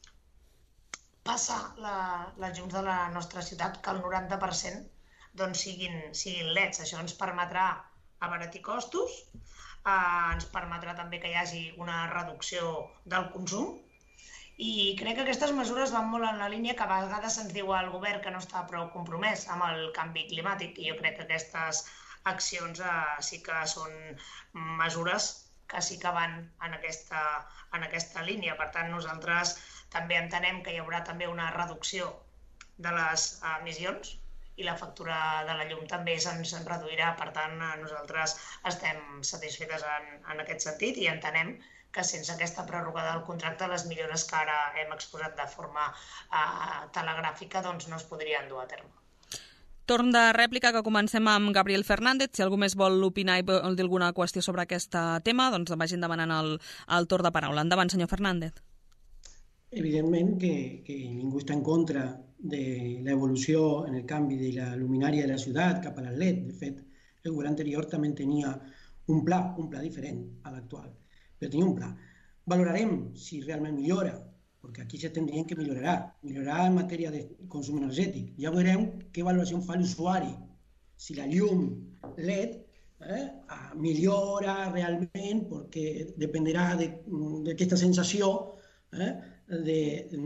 passa la, la llums de la nostra ciutat que el noranta per cent doncs, siguin, siguin leds. Això ens permetrà abaratir costos, uh, ens permetrà també que hi hagi una reducció del consum i crec que aquestes mesures van molt en la línia que a vegades se'ns diu al govern que no està prou compromès amb el canvi climàtic i jo crec que aquestes accions eh, sí que són mesures que sí que van en aquesta, en aquesta línia. Per tant, nosaltres també entenem que hi haurà també una reducció de les emissions i la factura de la llum també se'ns reduirà. Per tant, nosaltres estem satisfetes en, en aquest sentit i entenem que sense aquesta pròrroga del contracte les millores que ara hem exposat de forma eh, telegràfica doncs no es podrien dur a terme. Torn de rèplica, que comencem amb Gabriel Fernández. Si algú més vol opinar i vol dir alguna qüestió sobre aquest tema, doncs vagin demanant el, el torn de paraula. Endavant, senyor Fernández. Evidentment que, que ningú està en contra de l'evolució en el canvi de la luminària de la ciutat cap a l'L E D. De fet, el govern anterior també tenia un pla, un pla diferent a l'actual, però tenia un pla. Valorarem si realment millora, perquè aquí s'estem dient que millorarà. Millorarà en matèria de consum energètic. Ja veurem què valoració fa l'usuari. Si la llum L E D eh, millora realment, perquè dependerà d'aquesta de, sensació eh, de,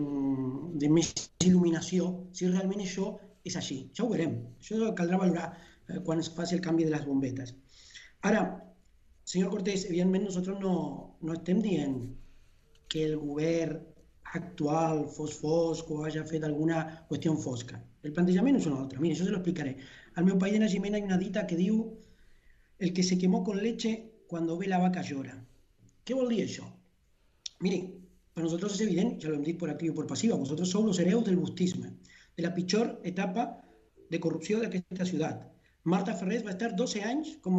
de més il·luminació, si realment això és així. Això ho veurem. Això caldrà valorar eh, quan es faci el canvi de les bombetes. Ara, senyor Cortés, evidentment nosaltres no, no estem dient que el govern actual fos fosc o hagi fet alguna qüestió fosca. El plantejament és un altre. Mira, això se lo explicaré. Al meu país de naixement hi ha una dita que diu el que se quemó con leche cuando ve la vaca llora. Què vol dir això? Mire, per nosaltres és evident, ja lo hem dit por activa i por passiva, vosaltres sou los hereus del bustisme, de la pitjor etapa de corrupció d'aquesta ciutat. Marta Ferrés va estar doce anys com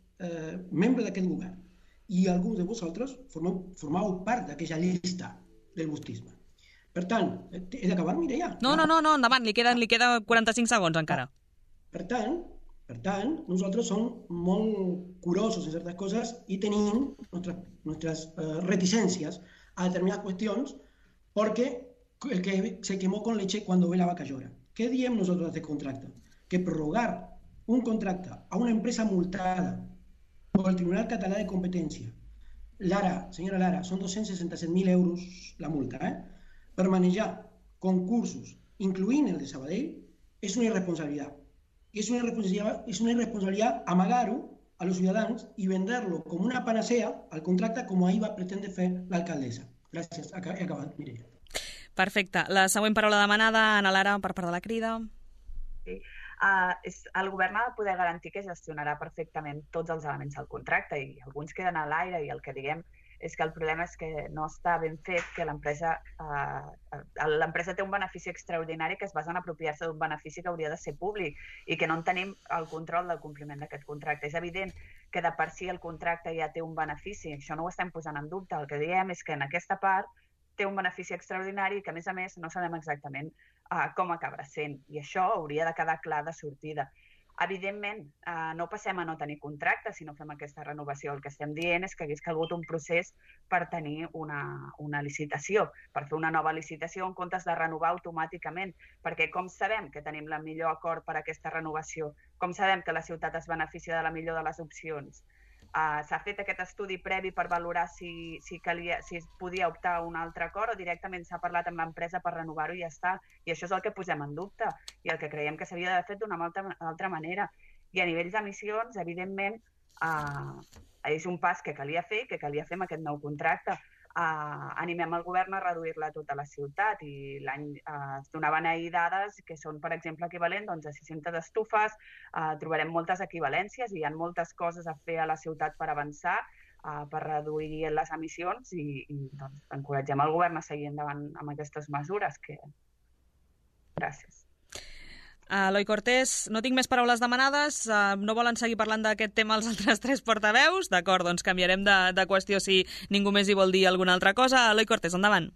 eh, membre d'aquest govern i alguns de vosaltres formeu, formeu part d'aquella llista del bustisme. Per tant, he d'acabar, Mireia? No, no, no, no, endavant, li queden, li queda quaranta-cinc segons encara. Per tant, per tant, nosaltres som molt curosos en certes coses i tenim nostres, nostres eh, reticències a determinades qüestions perquè el que se quemó con leche cuando ve la vaca llora. Què diem nosaltres de contracte? Que prorrogar un contracte a una empresa multada por el Tribunal Català de Competència, Lara, senyora Lara, són dos-cents seixanta-set mil euros la multa, eh? per manejar concursos, incloent el de Sabadell, és una irresponsabilitat. I és una irresponsabilitat, és una irresponsabilitat amagar-ho a los ciudadanos y venderlo como una panacea al contracte com ahir va pretendre fer l'alcaldessa. Gràcies. He acabat, Mireia. Perfecte. La següent paraula demanada, Ana Lara, per part de la Crida. Sí. Uh, és, el govern ha de poder garantir que gestionarà perfectament tots els elements del contracte i alguns queden a l'aire i el que diguem és que el problema és que no està ben fet, que l'empresa uh, l'empresa té un benefici extraordinari que es basa en apropiar-se d'un benefici que hauria de ser públic i que no en tenim el control del compliment d'aquest contracte. És evident que de per si el contracte ja té un benefici, això no ho estem posant en dubte, el que diem és que en aquesta part té un benefici extraordinari que a més a més no sabem exactament uh, com acabarà sent i això hauria de quedar clar de sortida. Evidentment, eh, no passem a no tenir contracte si no fem aquesta renovació. El que estem dient és que hagués calgut un procés per tenir una, una licitació, per fer una nova licitació en comptes de renovar automàticament, perquè com sabem que tenim el millor acord per a aquesta renovació, com sabem que la ciutat es beneficia de la millor de les opcions, Uh, s'ha fet aquest estudi previ per valorar si, si, calia, si es podia optar a un altre acord o directament s'ha parlat amb l'empresa per renovar-ho i ja està. I això és el que posem en dubte i el que creiem que s'havia d'haver fet d'una altra, altra manera. I a nivells d'emissions, evidentment, uh, és un pas que calia fer i que calia fer amb aquest nou contracte. Uh, animem el govern a reduir-la a tota la ciutat i l'any uh, es donaven ahir dades que són, per exemple, equivalent doncs, a sis-centes estufes, uh, trobarem moltes equivalències i hi ha moltes coses a fer a la ciutat per avançar, uh, per reduir les emissions i, i doncs, encoratgem el govern a seguir endavant amb aquestes mesures. Que... Gràcies. Uh, Eloi Cortés, no tinc més paraules demanades, uh, no volen seguir parlant d'aquest tema els altres tres portaveus? D'acord, doncs canviarem de, de qüestió si ningú més hi vol dir alguna altra cosa. Eloi Cortés, endavant.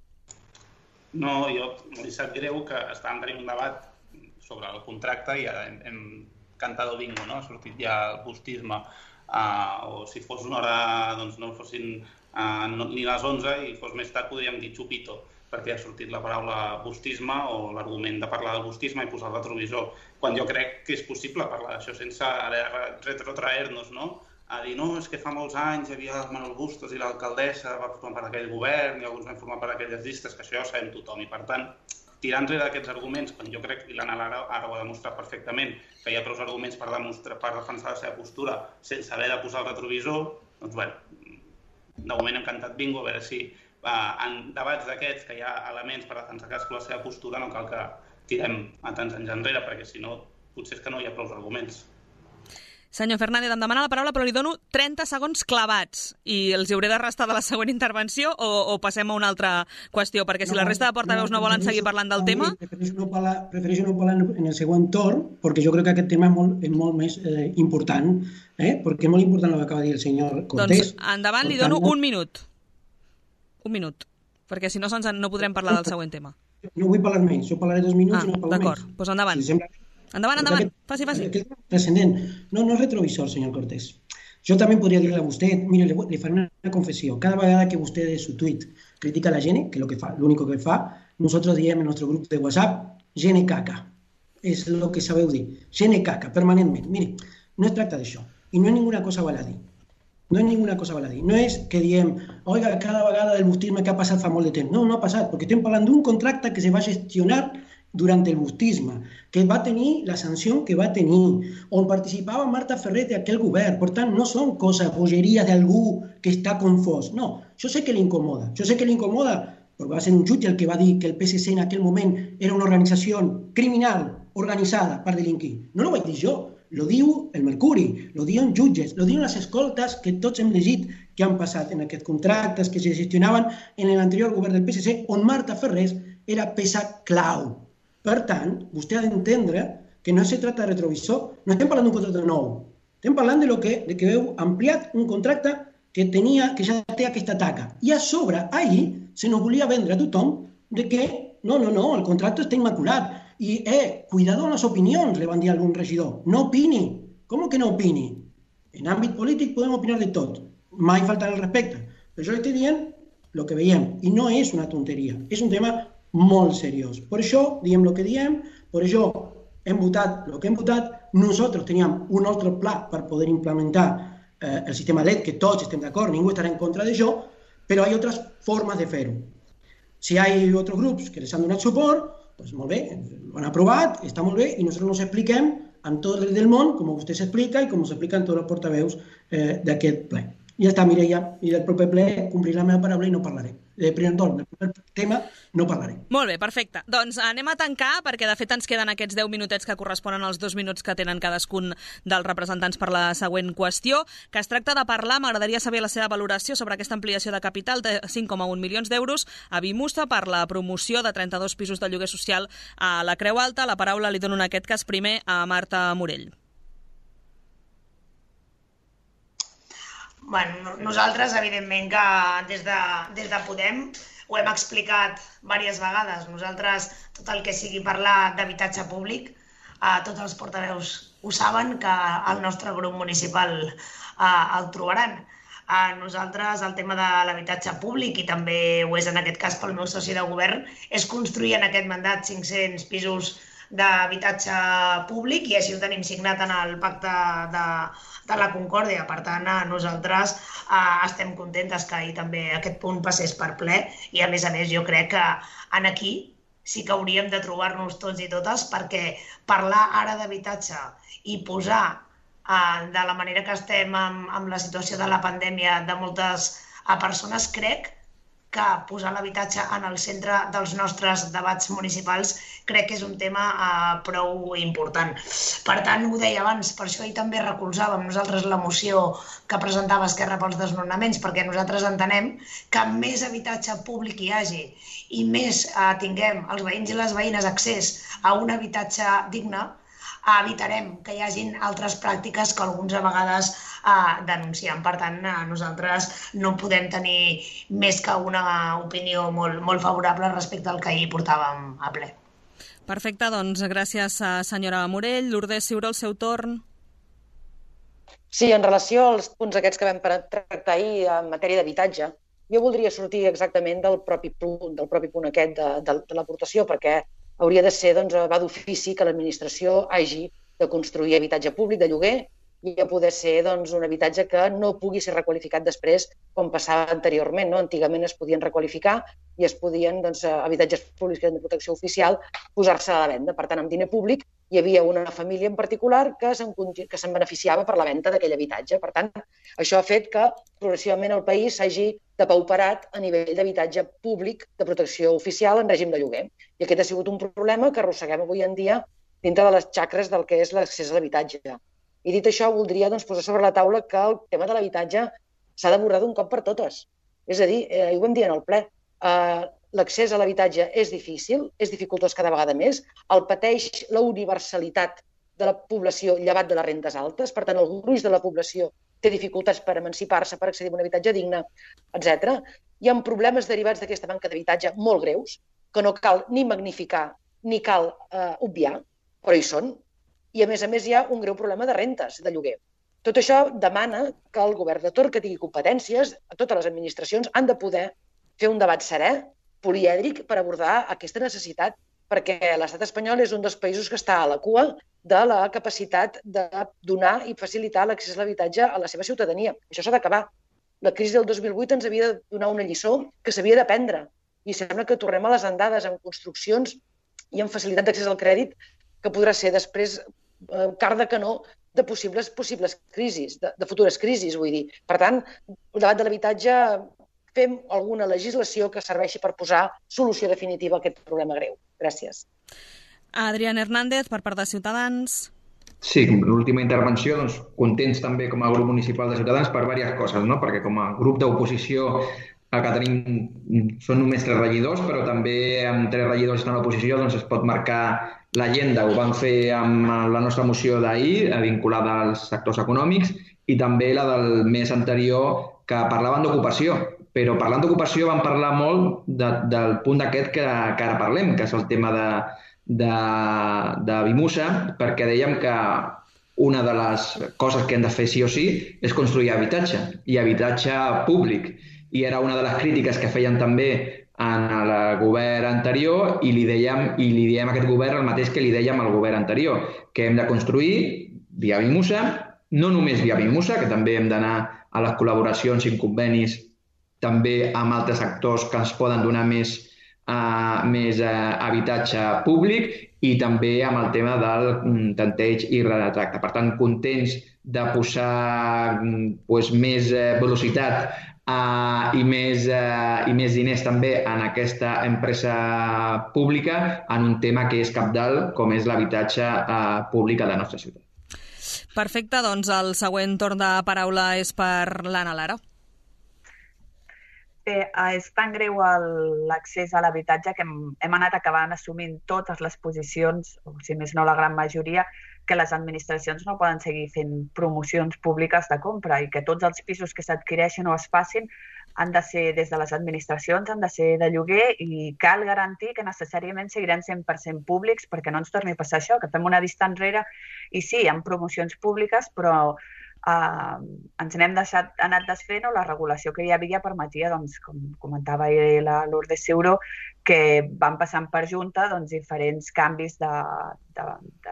No, jo li sap greu que estàvem tenint un debat sobre el contracte i ja hem, hem cantat el bingo, no? Ha sortit ja el bustisme, uh, o si fos una hora doncs no fossin uh, no, ni les onze i fos més tard podríem dir xupito, perquè ha sortit la paraula bustisme o l'argument de parlar del bustisme i posar el retrovisor, quan jo crec que és possible parlar d'això sense retrotraer-nos, no? A dir, no, és que fa molts anys hi havia el Manuel Bustos i l'alcaldessa va formar part d'aquell govern i alguns van formar part d'aquelles llistes, que això ja ho sabem tothom. I per tant, tirar enrere d'aquests arguments, quan jo crec, i l'Anna Lara ara ho ha demostrat perfectament, que hi ha prou arguments per, demostrar, per defensar la seva postura sense haver de posar el retrovisor, doncs bé, de moment hem cantat bingo, a veure si Uh, en debats d'aquests que hi ha elements per defensar cadascú la seva postura, no cal que tirem a tants anys enrere, perquè si no, potser és que no hi ha prou arguments. Senyor Fernández, em demana la paraula, però li dono trenta segons clavats i els hauré de restar de la següent intervenció o, o passem a una altra qüestió? Perquè si no, la resta de portaveus no, no volen seguir parlant del tema... Prefereixo no parlar, prefereixo no parlar en el següent torn, perquè jo crec que aquest tema és molt, és molt més eh, important, eh? perquè és molt important el que acaba de dir el senyor Cortés. Doncs endavant, li dono un minut. Un minut, perquè si no, no podrem parlar del següent tema. No vull parlar més, jo parlaré dos minuts ah, i no parlo més. D'acord, doncs endavant. Si sembla... Endavant, endavant, faci, faci. Transcendent. No, no és retrovisor, senyor Cortés. Jo també podria dir a vostè, mire, le, le faré una confessió. Cada vegada que vostè de su tuit critica a la gent, que és lo que fa, l'único que fa, nosotros diem en nuestro grup de WhatsApp, gene caca. És el que sabeu dir. Gene caca, permanentment. Mire, no es tracta d'això. I no és ninguna cosa baladí. No és ninguna cosa baladí. No és que diem, oiga, cada vegada del bustisme que ha passat fa molt de temps. No, no ha passat, perquè estem parlant d'un contracte que se va gestionar durant el bustisme, que va tenir la sanció que va tenir, on participava Marta Ferrer d'aquell govern. Per tant, no són coses, bogeries d'algú que està confós. No, jo sé que l'incomoda. Jo sé que l'incomoda, perquè va ser un jutge el que va dir que el P S C en aquell moment era una organització criminal organitzada per delinquir. No lo vaig dir jo, lo diu el Mercuri, lo diuen jutges, lo diuen les escoltes que tots hem llegit que han passat en aquests contractes que se gestionaven en l'anterior govern del P S C, on Marta Ferrer era peça clau. Per tant, vostè ha d'entendre que no se tracta de retrovisor, no estem parlant d'un contracte nou, estem parlant de, lo que, de que heu ampliat un contracte que, tenia, que ja té aquesta taca. I a sobre, ahir, se nos volia vendre a tothom de que no, no, no, el contracte està immaculat. I, eh, cuidado amb les opinions, le van dir a algun regidor. No opini. Com que no opini? En àmbit polític podem opinar de tot. Mai faltarà el respecte. Però jo estic dient el que veiem. I no és una tonteria. És un tema molt seriós. Per això diem el que diem, per això hem votat el que hem votat. Nosaltres teníem un altre pla per poder implementar eh, el sistema L E D, que tots estem d'acord, ningú estarà en contra d'això, però hi ha altres formes de fer-ho. Si hi ha altres grups que les han donat suport, doncs molt bé, ho han aprovat, està molt bé, i nosaltres ens expliquem amb tot el del món, com vostè s'explica i com s'expliquen tots els portaveus eh, d'aquest ple. I ja està, Mireia, i del proper ple compliré la meva paraula i no parlaré. De primer torn, del primer tema, no parlaré. Molt bé, perfecte. Doncs anem a tancar, perquè de fet ens queden aquests deu minutets que corresponen als dos minuts que tenen cadascun dels representants per la següent qüestió, que es tracta de parlar, m'agradaria saber la seva valoració sobre aquesta ampliació de capital de cinc coma un milions d'euros a Bimusa per la promoció de trenta-dos pisos de lloguer social a la Creu Alta. La paraula li dono en aquest cas primer a Marta Morell. Bueno, nosaltres, evidentment, que des de, des de Podem ho hem explicat diverses vegades. Nosaltres, tot el que sigui parlar d'habitatge públic, eh, tots els portaveus ho saben, que el nostre grup municipal eh, el trobaran. Eh, nosaltres, el tema de l'habitatge públic, i també ho és en aquest cas pel meu soci de govern, és construir en aquest mandat cinc-cents pisos d'habitatge públic, i així ho tenim signat en el pacte de, de la Concòrdia. Per tant, nosaltres eh, estem contentes que ahir també aquest punt passés per ple, i a més a més jo crec que en aquí sí que hauríem de trobar-nos tots i totes, perquè parlar ara d'habitatge i posar eh, de la manera que estem amb, amb la situació de la pandèmia de moltes eh, persones, crec que posar l'habitatge en el centre dels nostres debats municipals crec que és un tema eh, prou important. Per tant, ho deia abans, per això ahir també recolzàvem nosaltres la moció que presentava Esquerra pels desnonaments, perquè nosaltres entenem que més habitatge públic hi hagi i més eh, tinguem els veïns i les veïnes accés a un habitatge digne, evitarem que hi hagin altres pràctiques que alguns a vegades eh, denunciem. Per tant, eh, nosaltres no podem tenir més que una opinió molt, molt favorable respecte al que ahir portàvem a ple. Perfecte, doncs gràcies, senyora Morell. Lourdes Ciuró, el seu torn. Sí, en relació als punts aquests que vam tractar ahir en matèria d'habitatge, jo voldria sortir exactament del propi punt, del propi punt aquest de, de, de l'aportació, perquè hauria de ser, doncs, va d'ofici que l'administració hagi de construir habitatge públic de lloguer i a poder ser, doncs, un habitatge que no pugui ser requalificat després com passava anteriorment, no? Antigament es podien requalificar i es podien, doncs, habitatges públics de protecció oficial posar-se a la venda. Per tant, amb diner públic hi havia una família en particular que se'n que se'n beneficiava per la venda d'aquell habitatge. Per tant, això ha fet que progressivament el país s'hagi depauperat a nivell d'habitatge públic de protecció oficial en règim de lloguer. I aquest ha sigut un problema que arrosseguem avui en dia dintre de les xacres del que és l'accés a l'habitatge. I dit això, voldria doncs, posar sobre la taula que el tema de l'habitatge s'ha d'abordar d'un cop per totes. És a dir, eh, ho vam dir en el ple, eh, l'accés a l'habitatge és difícil, és dificultós cada vegada més, el pateix la universalitat de la població llevat de les rendes altes, per tant, el gruix de la població té dificultats per emancipar-se, per accedir a un habitatge digne, etcètera. Hi ha problemes derivats d'aquesta manca d'habitatge molt greus, que no cal ni magnificar ni cal eh, obviar, però hi són. I, a més a més, hi ha un greu problema de rentes, de lloguer. Tot això demana que el govern de torn, que tingui competències, a totes les administracions, han de poder fer un debat serè, polièdric, per abordar aquesta necessitat, perquè l'estat espanyol és un dels països que està a la cua de la capacitat de donar i facilitar l'accés a l'habitatge a la seva ciutadania. Això s'ha d'acabar. La crisi del dos mil vuit ens havia de donar una lliçó que s'havia d'aprendre i sembla que tornem a les andades en construccions i en facilitat d'accés al crèdit que podrà ser després eh, car de canó de possibles possibles crisis, de, de futures crisis, vull dir. Per tant, el debat de l'habitatge, fem alguna legislació que serveixi per posar solució definitiva a aquest problema greu. Gràcies. Adrián Hernández, per part de Ciutadans. Sí, com l'última intervenció, doncs, contents també com a grup municipal de Ciutadans per diverses coses, no? Perquè com a grup d'oposició el que tenim són només tres regidors, però també amb tres regidors estan a l'oposició doncs es pot marcar l'agenda. Ho vam fer amb la nostra moció d'ahir, vinculada als sectors econòmics, i també la del mes anterior, que parlaven d'ocupació. Però parlant d'ocupació vam parlar molt de, del punt d'aquest que, que ara parlem, que és el tema de, de, de Vimusa, perquè dèiem que una de les coses que hem de fer sí o sí és construir habitatge, i habitatge públic. I era una de les crítiques que feien també en el govern anterior i li dèiem, i li dèiem a aquest govern el mateix que li dèiem al govern anterior, que hem de construir via Vimusa, no només via Vimusa, que també hem d'anar a les col·laboracions i convenis també amb altres actors que ens poden donar més, uh, més uh, habitatge públic, i també amb el tema del um, tanteig i retracte. Per tant, contents de posar um, pues, més uh, velocitat uh, i, més, uh, i més diners també en aquesta empresa pública en un tema que és cabdal, com és l'habitatge uh, públic a la nostra ciutat. Perfecte, doncs el següent torn de paraula és per l'Anna Lara. Bé, és tan greu l'accés a l'habitatge que hem, hem anat acabant assumint totes les posicions, o si més no la gran majoria, que les administracions no poden seguir fent promocions públiques de compra i que tots els pisos que s'adquireixen o es facin han de ser des de les administracions, han de ser de lloguer, i cal garantir que necessàriament seguirem cent per cent públics perquè no ens torni a passar això, que fem una vista enrere i sí, hi ha promocions públiques, però Uh, ens n'hem deixat, anat desfent, o la regulació que hi havia permetia, doncs, com comentava ahir la Lourdes Ciuró, que van passant per junta doncs, diferents canvis de, de, de,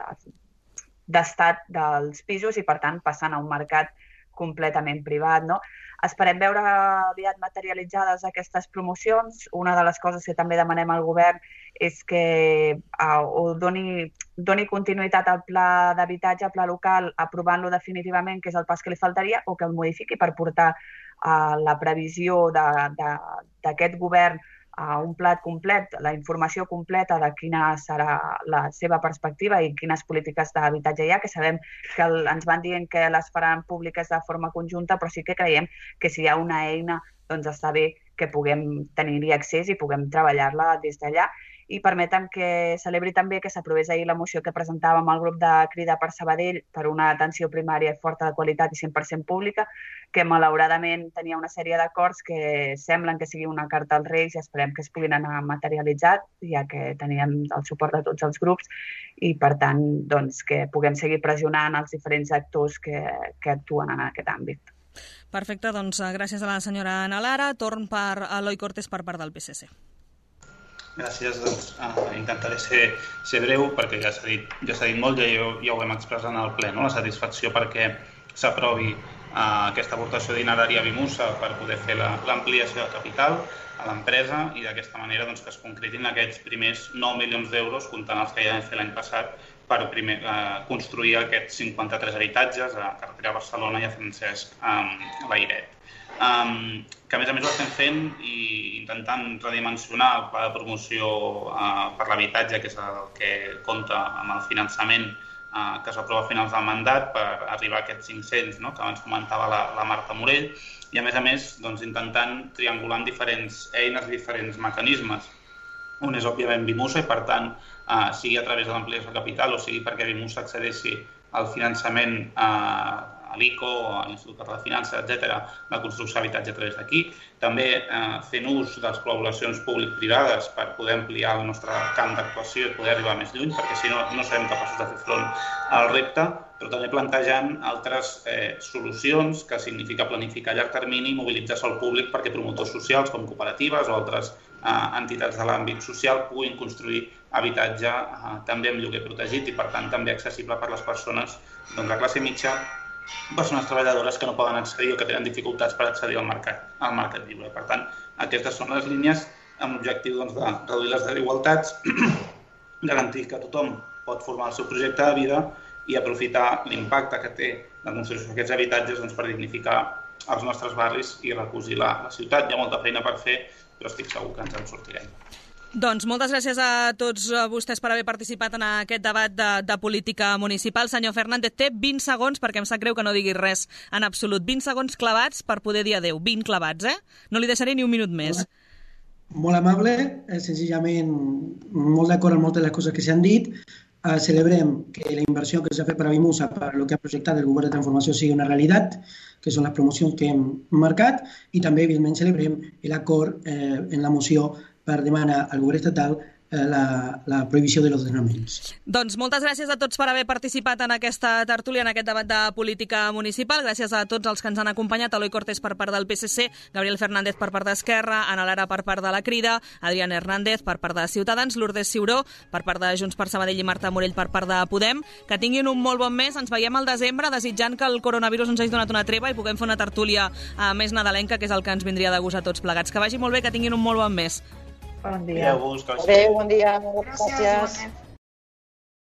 d'estat dels pisos i, per tant, passant a un mercat completament privat, no? Esperem veure aviat materialitzades aquestes promocions. Una de les coses que també demanem al govern és que uh, o doni, doni continuïtat al pla d'habitatge, al pla local, aprovant-lo definitivament, que és el pas que li faltaria, o que el modifiqui per portar uh, la previsió d'aquest govern a un plat complet, la informació completa de quina serà la seva perspectiva i quines polítiques d'habitatge hi ha, que sabem que el, ens van dient que les faran públiques de forma conjunta, però sí que creiem que si hi ha una eina, doncs està bé que puguem tenir-hi accés i puguem treballar-la des d'allà. I permetem que celebri també que s'aprovés ahir la moció que presentàvem al grup de Crida per Sabadell per una atenció primària forta de qualitat i cent per cent pública, que malauradament tenia una sèrie d'acords que semblen que sigui una carta als Reis i esperem que es puguin anar materialitzat, ja que teníem el suport de tots els grups, i per tant doncs, que puguem seguir pressionant els diferents actors que, que actuen en aquest àmbit. Perfecte, doncs gràcies a la senyora Anna Lara. Torn per Eloi Cortés per part del P S C. Gràcies, doncs uh, intentaré ser, ser breu perquè ja s'ha dit, ja s'ha dit molt, ja, ja ho hem expressat en el ple, no? La satisfacció perquè s'aprovi uh, aquesta aportació dinerària a Vimusa per poder fer l'ampliació de capital a l'empresa i d'aquesta manera doncs, que es concretin aquests primers nou milions d'euros, comptant els que ja vam fer l'any passat, per primer, eh, construir aquests cinquanta-tres habitatges a carretera Barcelona i a Francesc eh, Layret. Um, que a més a més ho estem fent i intentant redimensionar el pla de promoció uh, per l'habitatge, que és el que compta amb el finançament uh, que s'aprova a finals del mandat per arribar a aquests cinc-cents, no?, que abans comentava la, la Marta Morell, i a més a més doncs, intentant triangular amb diferents eines, diferents mecanismes. Un és òbviament Bimusa i per tant uh, sigui a través de l'ampliació de capital o sigui perquè Bimusa accedeixi al finançament uh, a l'I C O, a l'Institut Català de Finances, etcètera, la construcció d'habitatge a través d'aquí. També eh, fent ús de les col·laboracions públic-privades per poder ampliar el nostre camp d'actuació i poder arribar més lluny, perquè si no, no serem capaços de fer front al repte, però també plantejant altres eh, solucions que significa planificar a llarg termini i mobilitzar sol públic perquè promotors socials com cooperatives o altres eh, entitats de l'àmbit social puguin construir habitatge eh, també amb lloguer protegit i per tant també accessible per les persones doncs, de classe mitja, persones treballadores que no poden accedir o que tenen dificultats per accedir al mercat, al mercat lliure. Per tant, aquestes són les línies amb l'objectiu doncs, de reduir les desigualtats, garantir que tothom pot formar el seu projecte de vida i aprofitar l'impacte que té la construcció d'aquests habitatges doncs, per dignificar els nostres barris i recosir la, la ciutat. Hi ha molta feina per fer, però estic segur que ens en sortirem. Doncs moltes gràcies a tots vostès per haver participat en aquest debat de, de política municipal. Senyor Fernández, té vint segons, perquè em sap greu que no digui res en absolut. vint segons clavats per poder dir adeu. vint clavats, eh? No li deixaré ni un minut més. Molt amable, eh, senzillament molt d'acord amb moltes de les coses que s'han dit. Eh, celebrem que la inversió que s'ha fet per a Bimusa, per lo que ha projectat el govern de transformació, sigui una realitat, que són les promocions que hem marcat, i també, evidentment, celebrem l'acord eh, en la moció per demanar al govern estatal eh, la, la prohibició de los desnonaments. Doncs moltes gràcies a tots per haver participat en aquesta tertúlia, en aquest debat de política municipal. Gràcies a tots els que ens han acompanyat, Eloi Cortés per part del P S C, Gabriel Fernández per part d'Esquerra, Ana Lara per part de la Crida, Adrián Hernández per part de Ciutadans, Lourdes Ciuró per part de Junts per Sabadell i Marta Morell per part de Podem. Que tinguin un molt bon mes. Ens veiem al desembre, desitjant que el coronavirus ens hagi donat una treva i puguem fer una tertúlia eh, més nadalenca, que és el que ens vindria de gust a tots plegats. Que vagi molt bé, que tinguin un molt bon mes. Bon dia. Adéu, bon dia. Gràcies.